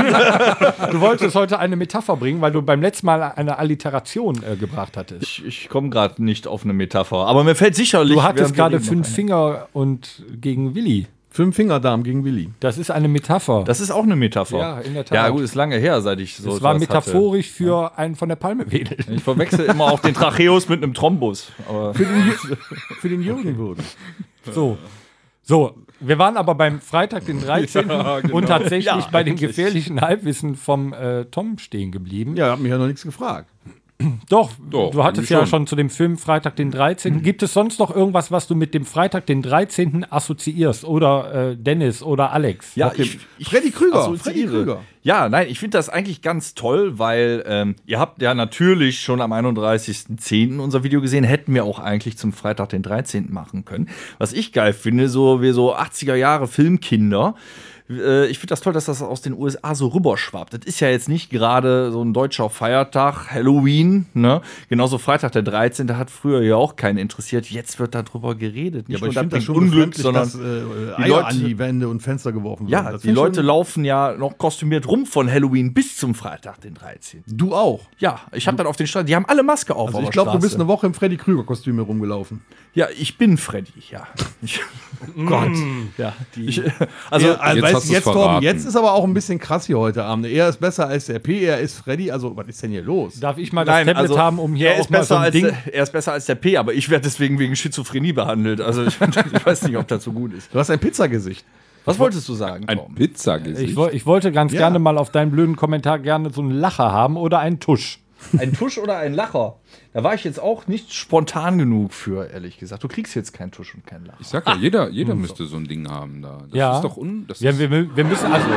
Du wolltest heute eine Metapher bringen, weil du beim letzten Mal eine Alliteration äh, gebracht hattest. Ich, ich komme gerade nicht auf eine Metapher. Aber mir fällt sicherlich. Du hattest während wir gerade reden, fünf noch Finger und gegen Willi. Fünf Fingerdarm gegen Willi. Das ist eine Metapher. eine. Das ist auch eine Metapher. Ja, in der Tat. Ja, gut, ist lange her, seit ich so das war etwas metaphorisch für einen von der Palme wedeln. Hatte. Ich verwechsel immer auch den Tracheus mit einem Thrombus. Aber Für den, Ju- für den Jürgen wurden. So. So, wir waren aber beim Freitag, den dreizehnten Ja, genau. und tatsächlich Ja, bei dem endlich. gefährlichen Halbwissen vom äh, Tom stehen geblieben. Ja, hat mich ja noch nichts gefragt. Doch, Doch, du hattest eigentlich ja schon. schon zu dem Film Freitag, den dreizehnten Gibt es sonst noch irgendwas, was du mit dem Freitag, den dreizehnten assoziierst? Oder äh, Dennis oder Alex? ja, Okay. ich, ich Freddy Krüger, assoziiere. Freddy Krüger. Ja, nein, ich finde das eigentlich ganz toll, weil ähm, ihr habt ja natürlich schon am einunddreißigsten zehnten unser Video gesehen, hätten wir auch eigentlich zum Freitag, den dreizehnten machen können. Was ich geil finde, so wir so achtziger Jahre Filmkinder. Äh, ich finde das toll, dass das aus den U S A so rüberschwappt. Das ist ja jetzt nicht gerade so ein deutscher Feiertag, Halloween, ne? Genauso Freitag, der dreizehnte hat früher ja auch keinen interessiert. Jetzt wird darüber geredet. Nicht Ja, aber ich nur finde das bringt schon Unglück, befremdlich, sondern dass äh, die Eier Leute- an die Wände und Fenster geworfen werden. ja, Das die find ich Leute schon- laufen ja noch kostümiert rum von Halloween bis zum Freitag, den dreizehnten Du auch. Ja, ich habe dann auf den Stand, die haben alle Maske auf. Also auf ich der glaube, du bist Straße. eine Woche im Freddy Krüger-Kostüm herumgelaufen. Ja, ich bin Freddy, ja. Ich, Gott. Ja, die, ich, also, Ja, also jetzt weißt hast du, du's jetzt, Torben, verraten. jetzt ist aber auch ein bisschen krass hier heute Abend. Er ist besser als der P, er ist Freddy. Also, was ist denn hier los? Darf ich mal das nein, Tablet also, haben, um hier er auch ist mal besser so ein als Ding... der, er ist besser als der P, aber ich werde deswegen wegen Schizophrenie behandelt. Also ich, ich weiß nicht, ob das so gut ist. Du hast ein Pizzagesicht. Was wolltest du sagen, Ein Tom? Pizzagesicht. Ich, woll- ich wollte ganz Ja. gerne mal auf deinen blöden Kommentar gerne so einen Lacher haben oder einen Tusch. Ein Tusch oder ein Lacher? Da war ich jetzt auch nicht spontan genug für, ehrlich gesagt. Du kriegst jetzt keinen Tusch und keinen Lacher. Ich sag ja, jeder, jeder müsste so ein Ding haben da. Das Ja. ist doch un. Das Ja, ist, wir, wir müssen also.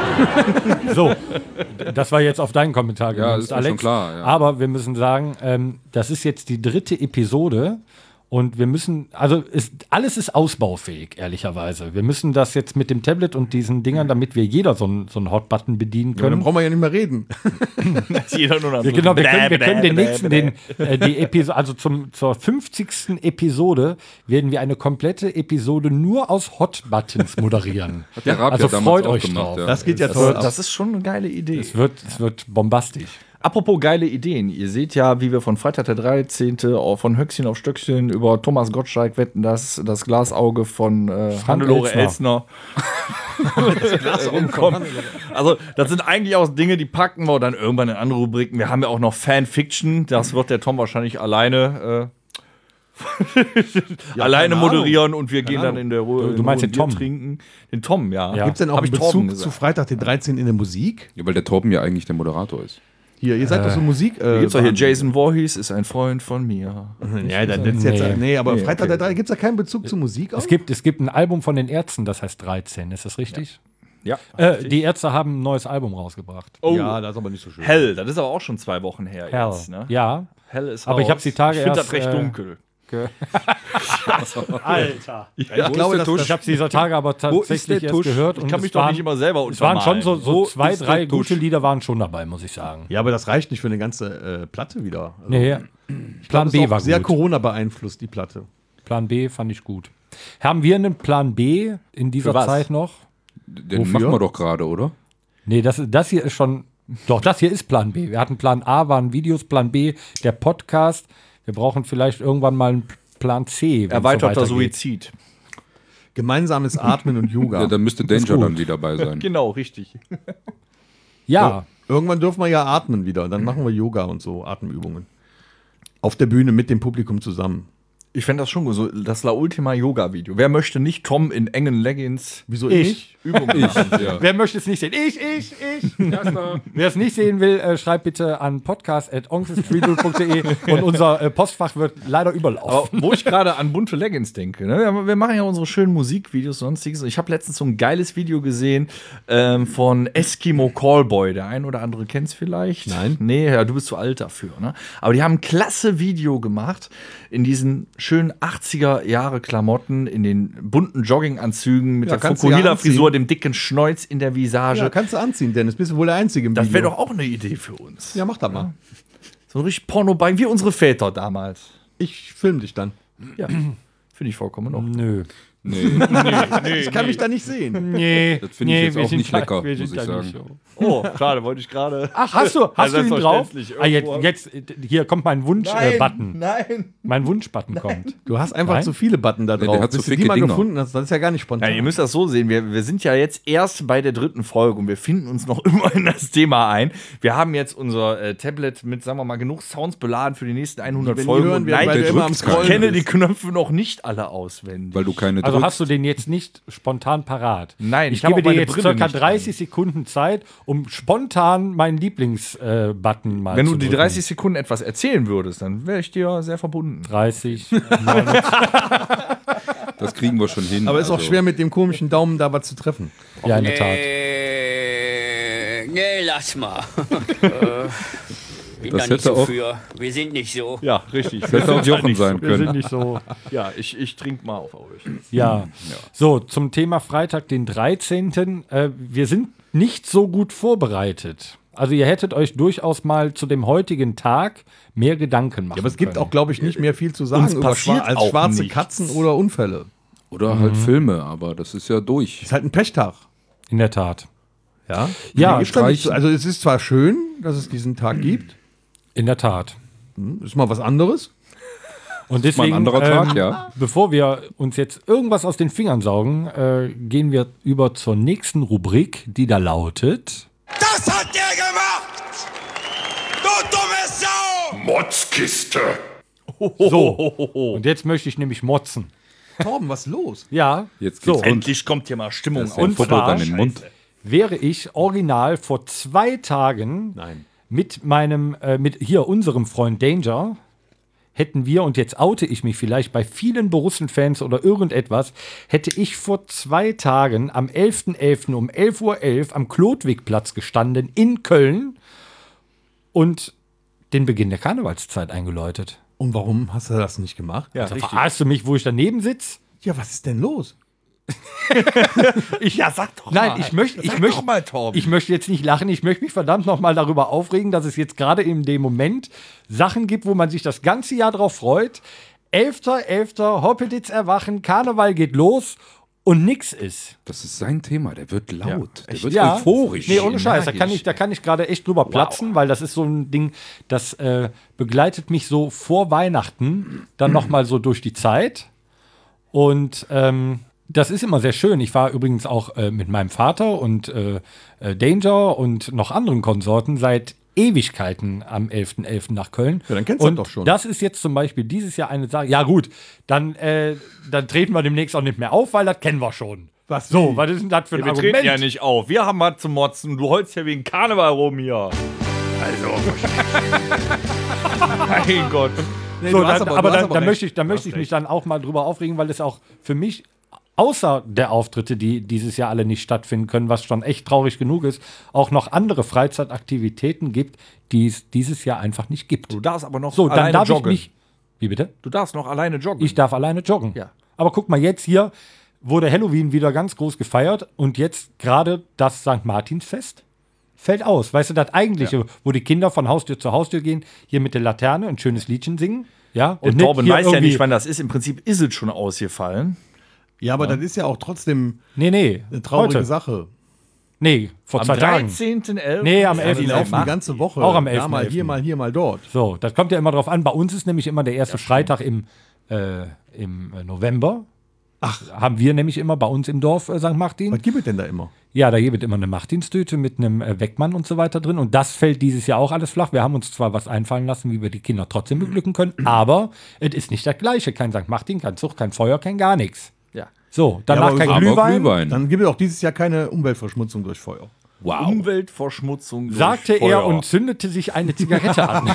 So, das war jetzt auf deinen Kommentar Ja, gemünzt, ist mir Alex. schon klar, ja. Aber wir müssen sagen, ähm, das ist jetzt die dritte Episode. Und wir müssen, also ist, alles ist ausbaufähig, ehrlicherweise. Wir müssen das jetzt mit dem Tablet und diesen Dingern, damit wir jeder so einen so einen Hotbutton bedienen Ja, dann können. brauchen wir ja nicht mehr reden. Jeder nur noch Ja, genau, wir können, wir können den nächsten, den, äh, die Episode, also zum, zur fünfzigsten Episode werden wir eine komplette Episode nur aus Hotbuttons moderieren. hat der Raab also ja damals freut auch euch gemacht. drauf. Ja. Das geht ja Das, toll ab. das ist schon eine geile Idee. Es wird, es wird bombastisch. Apropos geile Ideen. Ihr seht ja, wie wir von Freitag der dreizehnte auf- von Höchstchen auf Stöckchen über Thomas Gottschalk wetten, dass das Glasauge von äh, Hannelore Elsner rumkommt. Also, das sind eigentlich auch Dinge, die packen wir dann irgendwann in andere Rubriken. Wir haben ja auch noch Fanfiction. Das wird der Tom wahrscheinlich alleine äh, alleine keine Ahnung. moderieren und wir gehen Keine dann in der Ruhe. Du- du meinst in den Ruhe Tom? Trinken. Den Tom, ja. Ja. Gibt es denn auch Hab einen ich Torben Bezug zu gesagt. Freitag den dreizehnten in der Musik? Ja, weil der Torben ja eigentlich der Moderator ist. Hier, ihr seid doch so Musik. Äh, Hier gibt's doch hier Wahnsinn. Jason Voorhees ist ein Freund von mir. Ja, dann wird's jetzt. Nee. Nee, aber Nee, Freitag okay. der drei, gibt es da keinen Bezug zu Musik? Auch? Es gibt, es gibt ein Album von den Ärzten, das heißt dreizehn. Ist das richtig? Ja. Äh, die Ärzte haben ein neues Album rausgebracht. Oh, Ja, das ist aber nicht so schön. Hell, das ist aber auch schon zwei Wochen her Hell. jetzt. Ne? Ja. Hell ist Aber ich raus. hab's die Tage Ich finde erst, das recht äh, dunkel. Alter. Ich glaube, dass, Ich habe dieser Tage aber tatsächlich erst gehört. Ich und kann es mich doch waren, nicht immer selber Es waren schon so, so Wo zwei, ist der drei Tusch? gute Lieder waren schon dabei, muss ich sagen. ja, aber das reicht nicht für eine ganze äh, Platte wieder. Also, Nee, ich Plan glaub, B ist auch war sehr gut. Corona beeinflusst, die Platte. Plan B fand ich gut. Haben wir einen Plan B in dieser Für was? Zeit noch? Den Wofür? machen wir doch gerade, oder? Nee, das, das hier ist schon. Doch, das hier ist Plan B. Wir hatten Plan A, waren Videos, Plan B, der Podcast. Wir brauchen vielleicht irgendwann mal einen Plan C. wenn's so Erweiterter weitergeht. Suizid. Gemeinsames Atmen und Yoga. Ja, dann müsste Das ist Danger gut. dann wieder dabei sein. Genau, richtig. Ja, Irgendwann dürfen wir ja atmen wieder. Dann machen wir Yoga und so, Atemübungen. Auf der Bühne mit dem Publikum zusammen. Ich fände das schon gut, so das La Ultima Yoga Video. Wer möchte nicht Tom in engen Leggings Wieso Ich. ich? Übungen machen? Ja. wer möchte es nicht sehen? Ich, ich, ich. Wer es nicht sehen will, äh, schreibt bitte an podcast at onkelstreetloot punkt de und unser äh, Postfach wird leider überlaufen. Aber wo ich gerade an bunte Leggings denke, ne? wir, wir machen ja unsere schönen Musikvideos und sonstiges. Ich habe letztens so ein geiles Video gesehen ähm, von Eskimo Callboy. Der ein oder andere kennt es vielleicht. Nein. Nee, ja, du bist zu alt dafür. Ne? Aber die haben ein klasse Video gemacht in diesen schönen achtziger Jahre Klamotten, in den bunten Jogginganzügen mit Ja, der kannst du ja Fukuhila-Frisur, dem dicken Schnäuz in der Visage. Ja, kannst du anziehen, Dennis. Bist du wohl der Einzige im das Video. wäre doch auch eine Idee für uns. Ja, mach das mal. So ein richtig Pornobein, wie unsere Väter damals. Ich film dich dann. Ja, finde ich vollkommen noch. Nö. Nee, Ich kann mich da nicht sehen. Nee. das finde ich jetzt wir auch sind nicht da- lecker, wir muss sind ich da nicht sagen. so. Oh, schade, wollte ich gerade. Ach, hast du, hast Ja, du ihn drauf? selbstverständlich. Ah, jetzt, Irgendwo- jetzt, hier kommt mein Wunsch-Button. nein. mein Wunsch-Button kommt. Du hast einfach Nein? zu viele Button da der drauf. hat so Bis du die dicke mal Dinger. gefunden hast, das ist ja gar nicht spontan. Ja, ihr müsst das so sehen. Wir, wir sind ja jetzt erst bei der dritten Folge und wir finden uns noch immer in das Thema ein. Wir haben jetzt unser äh, Tablet mit, sagen wir mal, genug Sounds beladen für die nächsten hundert Wenn die Folgen. hören, und werden nein, beide der immer am drückt- Scrollen ich kenne ist. die Knöpfe noch nicht alle auswendig. Weil du keine Also drückst. hast du den jetzt nicht spontan parat? Nein, ich ich hab gebe auch dir meine jetzt Brille circa nicht dreißig Sekunden Zeit, um spontan meinen Lieblings-Button mal Wenn zu du die drücken. dreißig Sekunden etwas erzählen würdest, dann wäre ich dir sehr verbunden. dreißig. Das kriegen wir schon hin. Aber ist auch also. schwer mit dem komischen Daumen da was zu treffen. Ja, in der Tat. Äh, nee, lass mal. äh, bin Das da nicht hätte so auch- für. Wir sind nicht so. Ja, richtig. Das hätte auch Jochen sein Wir sind können. nicht so. Ja, ich, ich trinke mal auf euch. Ja. So, zum Thema Freitag, den dreizehnten Äh, wir sind nicht so gut vorbereitet. Also ihr hättet euch durchaus mal zu dem heutigen Tag mehr Gedanken machen Ja, aber es gibt können. auch, glaube ich, nicht mehr viel zu sagen Uns über passiert schwa als auch schwarze nichts. Katzen oder Unfälle. Oder halt Filme, aber das ist ja durch. Ist halt ein Pechtag. In der Tat. Ja, Ja, Den gibt's da nicht streichen. so- also es ist zwar schön, dass es diesen Tag gibt, In der Tat. ist mal was anderes. Und mal ein deswegen, anderer Tag, ähm, ja. bevor wir uns jetzt irgendwas aus den Fingern saugen, äh, gehen wir über zur nächsten Rubrik, die da lautet. Das hat der gemacht! Du dumme Sau! Motzkiste. So. Und jetzt möchte ich nämlich motzen. Torben, was ist los? Ja. Jetzt so. geht's rund. Endlich kommt hier mal Stimmung Das ist auf. ein Und Verbot zwar- an den Mund. Wäre ich original vor zwei Tagen Nein. mit meinem, äh, mit hier unserem Freund Danger, hätten wir, und jetzt oute ich mich vielleicht bei vielen Borussen-Fans oder irgendetwas, hätte ich vor zwei Tagen am elften elften um elf Uhr elf am Klodwigplatz gestanden in Köln und den Beginn der Karnevalszeit eingeläutet. Und warum hast du das nicht gemacht? Ja, Da richtig. verarschst du mich, wo ich daneben sitze? Ja, was ist denn los? Ich, ja, sag doch Nein, ich möchte, ich Sag möchte, doch mal, Torben. ich möchte jetzt nicht lachen. Ich möchte mich verdammt noch mal darüber aufregen, dass es jetzt gerade in dem Moment Sachen gibt, wo man sich das ganze Jahr drauf freut. elfter elfter Hoppeditz erwachen, Karneval geht los und nix ist. Das ist sein Thema, der wird laut. Der wird Ja. euphorisch. Nee, ohne Scheiß, da energisch. kann ich, da kann ich gerade echt drüber platzen, weil das ist so ein Ding, das äh, begleitet mich so vor Weihnachten dann noch mal so durch die Zeit. Und ähm, das ist immer sehr schön. Ich war übrigens auch äh, mit meinem Vater und äh, äh, Danger und noch anderen Konsorten seit Ewigkeiten am elften elften nach Köln. Ja, dann kennst du Und das doch schon. Das ist jetzt zum Beispiel dieses Jahr eine Sache. Ja gut, dann, äh, dann treten wir demnächst auch nicht mehr auf, weil das kennen wir schon. Was? So, was ist denn das für ein Wir Argument? treten ja nicht auf. Wir haben was zu motzen. Du holst ja wegen Karneval rum hier. Also. Mein Gott. Nee, So, du hast dann, aber- aber, du hast dann, aber dann recht. möchte ich, dann Du möchte hast ich mich recht. dann auch mal drüber aufregen, weil es auch für mich, außer der Auftritte, die dieses Jahr alle nicht stattfinden können, was schon echt traurig genug ist, auch noch andere Freizeitaktivitäten gibt, die es dieses Jahr einfach nicht gibt. Du darfst aber noch So, dann alleine darf joggen. ich mich. Wie bitte? Du darfst noch alleine joggen. Ich darf alleine joggen. Ja. Aber guck mal, jetzt hier wurde Halloween wieder ganz groß gefeiert und jetzt gerade das Sankt Martinsfest fällt aus. Weißt du, das eigentliche, wo die Kinder von Haustür zu Haustür gehen, hier mit der Laterne ein schönes Liedchen singen. Ja, Und nicht Torben hier weiß ja irgendwie- nicht, wann das ist. Im Prinzip ist es schon ausgefallen. Ja, aber das ist ja auch trotzdem Nee, nee. eine traurige heute. Sache. Nee, vor Am zwei Tagen. dreizehnten elften Nee, am Ja, elften die laufen elften die ganze Woche. Auch am Ja, elften mal hier, elften mal hier, mal dort. So, das kommt ja immer drauf an. Bei uns ist nämlich immer der erste Freitag im, äh, im äh, November. Ach. Haben wir nämlich immer bei uns im Dorf äh, Sankt Martin. Was gibt es denn da immer? Ja, da gibt es immer eine Martinstüte mit einem äh, Weckmann und so weiter drin. Und das fällt dieses Jahr auch alles flach. Wir haben uns zwar was einfallen lassen, wie wir die Kinder trotzdem beglücken können, aber es ist nicht das Gleiche. Kein Sankt Martin, kein Zug, kein Feuer, kein gar nichts. Ja. So, danach aber- kein Aber Glühwein. Glühwein. Dann gibt es auch dieses Jahr keine Umweltverschmutzung durch Feuer. Wow. Umweltverschmutzung. durch Sagte Feuer. er und zündete sich eine Zigarette an.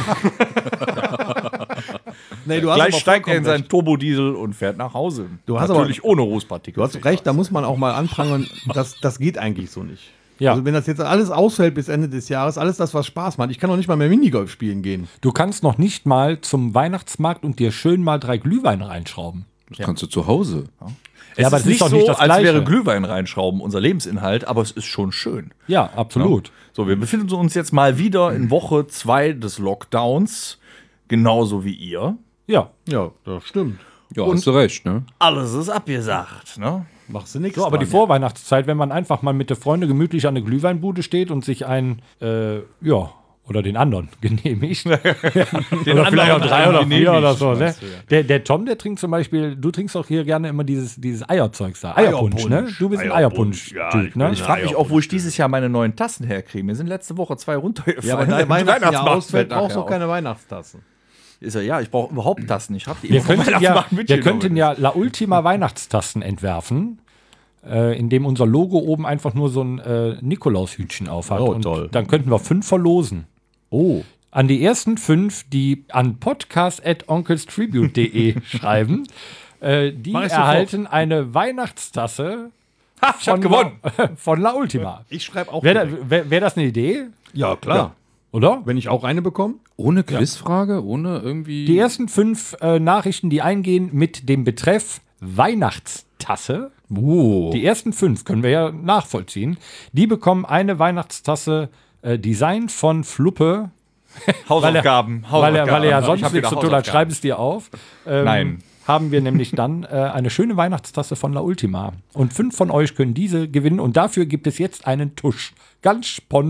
Nee, du hast Gleich aber steigt er in vollkommen seinen recht. Turbodiesel und fährt nach Hause. Du hast Natürlich aber- ohne Rußpartikel. Du hast recht, da muss man auch mal anprangern, das, das geht eigentlich so nicht. Ja. Also wenn das jetzt alles ausfällt bis Ende des Jahres, alles das, was Spaß macht, ich kann doch nicht mal mehr Minigolf spielen gehen. Du kannst noch nicht mal zum Weihnachtsmarkt und dir schön mal drei Glühweine reinschrauben. Das kannst du zu Hause. Es Ja, aber ist es ist nicht doch so, nicht das als Gleiche. wäre Glühwein reinschrauben unser Lebensinhalt, aber es ist schon schön. Ja, absolut. So, wir befinden uns jetzt mal wieder in Woche zwei des Lockdowns, genauso wie ihr. Ja. Ja, das stimmt. Ja, hast du recht, ne? Alles ist abgesagt, ne? Machst du nichts. So, aber die dran. Vorweihnachtszeit, wenn man einfach mal mit der Freunde gemütlich an eine Glühweinbude steht und sich ein, äh, ja, oder den anderen genehmigt. oder vielleicht auch drei oder vier oder so. Ne? Der, der Tom, der trinkt zum Beispiel, du trinkst auch hier gerne immer dieses, dieses Eierzeugs da. Eierpunsch, ne? Du bist ein Eierpunsch-Typ, ne? Ich frage mich auch, wo ich dieses Jahr meine neuen Tassen herkriege. Mir sind letzte Woche zwei runtergefallen. Ja, aber da der Im Weihnachten ja Weihnachtsmarkt ausfällt, nachher brauchst du auf. keine Weihnachtstassen. Ist ja, ja, ich brauche überhaupt Tassen. Ich habe die Wir immer vom könnten ja, Weihnachtsmarkt wir mitgenommen. könnten ja La Ultima Weihnachtstasten entwerfen, äh, in dem unser Logo oben einfach nur so ein äh, Nikolaushütchen aufhat. Oh, und toll. dann könnten wir fünf verlosen. Oh. An die ersten fünf, die an podcast at onkelstribute punkt de schreiben, äh, die Mach ich sofort. erhalten eine Weihnachtstasse ich hab von, gewonnen. La, von La Ultima. Ich schreibe auch. Wäre direkt. da, wär, wär das eine Idee, Ja, klar. oder? Wenn ich auch eine bekomme? Ohne Quizfrage, ohne irgendwie. Die ersten fünf äh, Nachrichten, die eingehen mit dem Betreff Weihnachtstasse, Oh. die ersten fünf können wir ja nachvollziehen, die bekommen eine Weihnachtstasse äh, Design von Fluppe, Hausaufgaben. weil er, weil er ja Ich sonst hab nichts wieder zu tun hat, Hausaufgaben. schreib es dir auf. Ähm, Nein. Haben wir nämlich dann äh, eine schöne Weihnachtstasse von La Ultima. Und fünf von euch können diese gewinnen und dafür gibt es jetzt einen Tusch. Ganz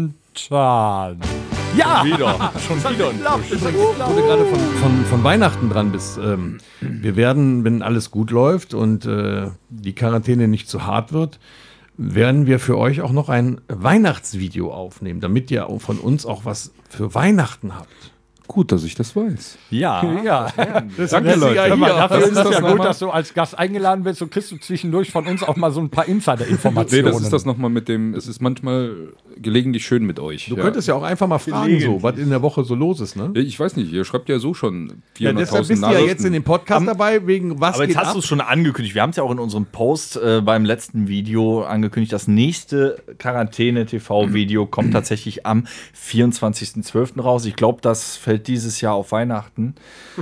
spontan. Ja! Wieder. Schon wieder. Wo du gerade von, von, von Weihnachten dran bist. Ähm, wir werden, wenn alles gut läuft und äh, die Quarantäne nicht zu hart wird, werden wir für euch auch noch ein Weihnachtsvideo aufnehmen, damit ihr auch von uns auch was für Weihnachten habt. Gut, dass ich das weiß. Ja. Ja. Danke, Leute. Hör mal, dafür Was ist ist es das ja gut, nochmal? dass du als Gast eingeladen wirst. So kriegst du zwischendurch von uns auch mal so ein paar Insider-Informationen. Nee, das ist das nochmal mit dem, es ist manchmal gelegentlich schön mit euch. Du könntest ja auch einfach mal fragen, so, was in der Woche so los ist, ne? Ich weiß nicht, ihr schreibt ja so schon Ja, deshalb vierhunderttausend bist du ja Nachrichten. jetzt in dem Podcast dabei, wegen was Aber jetzt geht hast ab? du es schon angekündigt. Wir haben es ja auch in unserem Post äh, beim letzten Video angekündigt. Das nächste Quarantäne-T V-Video kommt tatsächlich am vierundzwanzigsten zwölften raus. Ich glaube, das fällt dieses Jahr auf Weihnachten.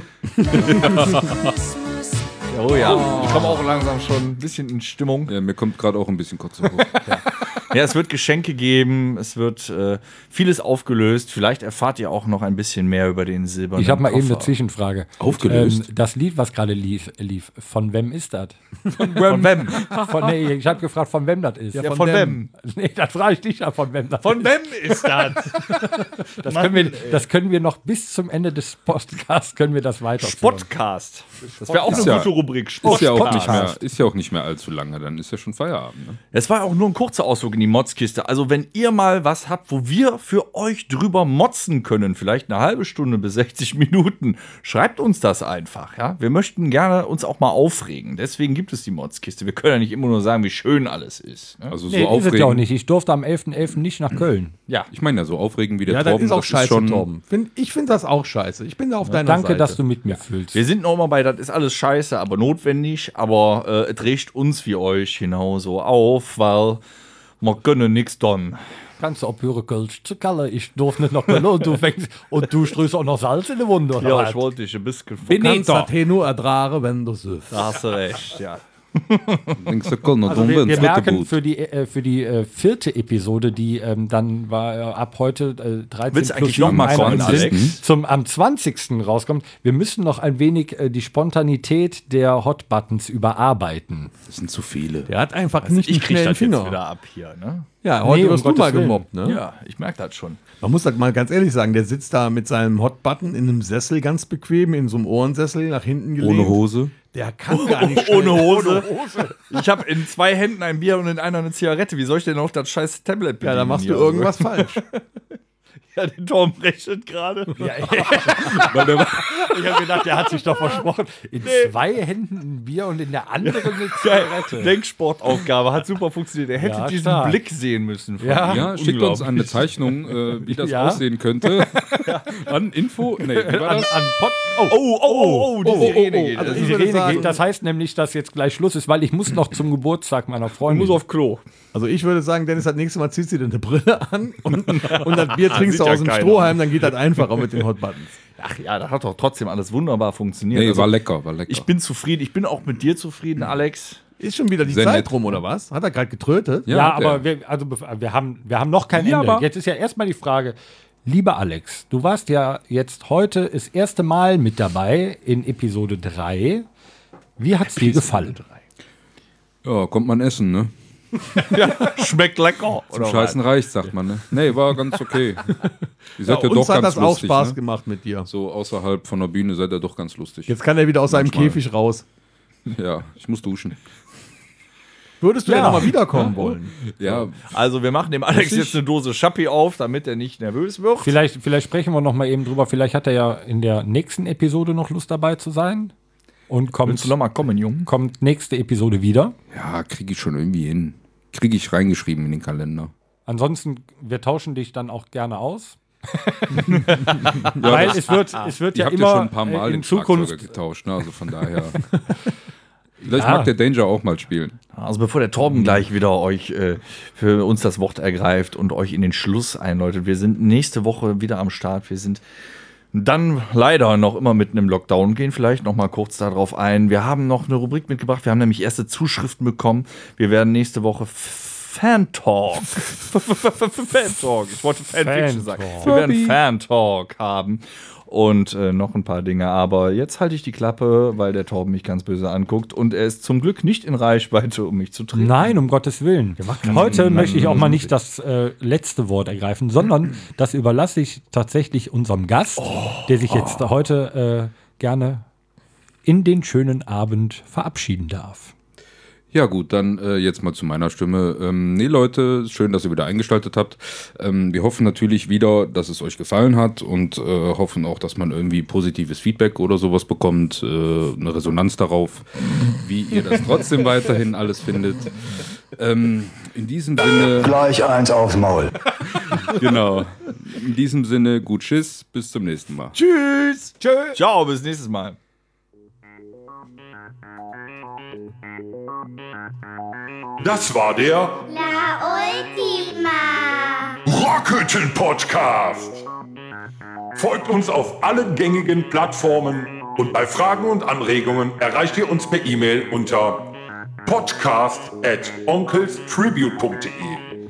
Oh ja, ich komme auch langsam schon ein bisschen in Stimmung. Ja, mir kommt gerade auch ein bisschen kurz hoch. Ja, es wird Geschenke geben, es wird äh, vieles aufgelöst. Vielleicht erfahrt ihr auch noch ein bisschen mehr über den silbernen Ich habe mal eben Koffer. eine Zwischenfrage. Aufgelöst? Ähm, das Lied, was gerade lief, lief, von wem ist das? Von wem? Von, nee, ich habe gefragt, von wem das ist. Ja, von wem? Nee, das frage ich dich ja, von wem das Von ist. wem ist das? Das können, wir, das können wir noch bis zum Ende des Podcasts können wir das weiterführen. Podcast. Das wäre auch Ist eine ja- gute Rubrik. Ist ja, auch Podcast. nicht mehr, ist ja auch nicht mehr allzu lange, dann ist ja schon Feierabend. Ne? Es war auch nur ein kurzer Ausflug in die Motzkiste. Also wenn ihr mal was habt, wo wir für euch drüber motzen können, vielleicht eine halbe Stunde bis sechzig Minuten, schreibt uns das einfach. Ja? Wir möchten gerne uns auch mal aufregen. Deswegen gibt es die Motzkiste. Wir können ja nicht immer nur sagen, wie schön alles ist. Ne? Also so Nee, ist es ja auch aufregend. nicht. Ich durfte am elften elften nicht nach Köln. Ja, Ich meine ja, so aufregend wie der Ja, das Torben, ist auch das scheiße, ist schon. Torben. Find, ich finde das auch scheiße. Ich bin da auf deiner Danke, Seite. dass du mit mir fühlst. wir sind noch mal bei, das ist alles scheiße, aber notwendig. Aber äh, es regt uns wie euch genauso auf, weil wir können nichts tun. Kannst du auch pure Kölsch zu Kalle. Ich durfte nicht nach Köln und du fängst und du strößt auch noch Salz in die Wunde. oder Ja, was? ich wollte dich ein bisschen Du kannst das hier nur ertragen, wenn du süffst. Da hast du recht, ja. Denkst du, Köln, Also und wir, wir wird merken gut. für die, äh, für die äh, vierte Episode, die ähm, dann war äh, ab heute äh, dreizehn Willst du eigentlich plus noch mal sieben, kommen, einundzwanzig, Alex? zum am zwanzigsten rauskommt. Wir müssen noch ein wenig äh, die Spontanität der Hot Buttons überarbeiten. Das sind zu viele. Der hat einfach nicht einen Ich krieg schnellen das jetzt Finger. wieder ab hier, ne? Ja, heute Nee, um wirst du Gottes mal Willen. gemobbt, ne? Ja, ich merke das schon. Man muss das mal ganz ehrlich sagen, der sitzt da mit seinem Hotbutton in einem Sessel ganz bequem, in so einem Ohrensessel nach hinten gelehnt. Ohne Hose. Der kann gar nicht Ohne schnell- Hose. Ich habe in zwei Händen ein Bier und in einer eine Zigarette. Wie soll ich denn auf das scheiß Tablet bedienen? Ja, da machst du hier? irgendwas falsch. Ja, der Tom rechnet gerade. Ich habe gedacht, der hat sich doch versprochen. In zwei Händen ein Bier und in der anderen eine Zigarette. Denksportaufgabe hat super funktioniert. Er hätte Ja, diesen stark. Blick sehen müssen. von Ja. ihm. Ja, schickt uns eine Unglaublich. Zeichnung, äh, wie das Ja. aussehen könnte. An Info. Nee, wie war An, das? an Pod Oh, oh, oh, oh, die Sirene geht. Also Die ich würde Sirene sagen- geht. Das heißt nämlich, dass jetzt gleich Schluss ist, weil ich muss noch zum Geburtstag meiner Freundin. muss auf Klo. Also ich würde sagen, Dennis, das nächste Mal ziehst du dir eine Brille an und, und das Bier trinkst du Sieht ja aus dem keiner. Strohhalm, dann geht das einfacher mit den Hotbuttons. Ach ja, das hat doch trotzdem alles wunderbar funktioniert. Nee, Also, war lecker, war lecker. ich bin zufrieden. Ich bin auch mit dir zufrieden, Alex. Ist schon wieder die Sehr Zeit nett. rum, oder was? Hat er gerade getrötet? Ja, Ja, aber der- wir, also, bef- wir, haben, wir haben noch kein Ja, Ende. aber- Jetzt ist ja erstmal die Frage, lieber Alex, du warst ja jetzt heute das erste Mal mit dabei in Episode drei. Wie hat es dir gefallen? Ja, kommt man essen, ne? Schmeckt lecker. Zum Scheißen reicht, sagt man, ne? Nee, war ganz okay. Ihr seid ja, Uns doch hat ganz das auch lustig, Spaß ne? gemacht mit dir. So außerhalb von der Bühne seid ihr doch ganz lustig. Jetzt kann er wieder aus seinem Manchmal. Käfig raus. Ja, ich muss duschen. Würdest du ja, Ja. nochmal wiederkommen wollen? Ja, Also wir machen dem Alex Muss ich? jetzt eine Dose Schappi auf, damit er nicht nervös wird. Vielleicht, vielleicht sprechen wir noch mal eben drüber. Vielleicht hat er ja in der nächsten Episode noch Lust dabei zu sein. Und kommt, Willst du noch mal kommen, Junge? kommt nächste Episode wieder. ja kriege ich schon irgendwie hin. Kriege ich reingeschrieben in den Kalender. Ansonsten, wir tauschen dich dann auch gerne aus. Weil es wird, es wird Die ja habt immer ihr schon ein paar Mal in den Schlagzeuger Zukunft. getauscht, ne? Also von daher. Vielleicht Ja. mag der Danger auch mal spielen. Also bevor der Torben gleich wieder euch äh, für uns das Wort ergreift und euch in den Schluss einläutet, wir sind nächste Woche wieder am Start. Wir sind dann leider noch immer mitten im Lockdown, gehen vielleicht noch mal kurz darauf ein. Wir haben noch eine Rubrik mitgebracht. Wir haben nämlich erste Zuschriften bekommen. Wir werden nächste Woche Fan-Talk. Fan-Talk. Ich wollte Fanfiction sagen. Fan-Talk. Wir werden Fan-Talk haben. Und äh, noch ein paar Dinge. Aber jetzt halte ich die Klappe, weil der Torben mich ganz böse anguckt. Und er ist zum Glück nicht in Reichweite, um mich zu treten. Nein, um Gottes Willen. Heute möchte ich auch mal nicht das äh, letzte Wort ergreifen, sondern das überlasse ich tatsächlich unserem Gast, der sich jetzt heute äh, gerne in den schönen Abend verabschieden darf. Ja gut, dann äh, jetzt mal zu meiner Stimme. Ähm, nee Leute, schön, dass ihr wieder eingeschaltet habt. Ähm, wir hoffen natürlich wieder, dass es euch gefallen hat und äh, hoffen auch, dass man irgendwie positives Feedback oder sowas bekommt, äh, eine Resonanz darauf, wie ihr das trotzdem weiterhin alles findet. Ähm, in diesem Sinne, Gleich eins aufs Maul. genau, in diesem Sinne, gut Schiss, bis zum nächsten Mal. Tschüss. Tschüss. Ciao, bis nächstes Mal. Das war der La Ultima. Rockhütten Podcast. Folgt uns auf allen gängigen Plattformen und bei Fragen und Anregungen erreicht ihr uns per E-Mail unter podcast at onkelstribute punkt de.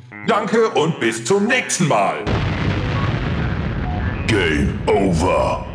Danke und bis zum nächsten Mal. Game over.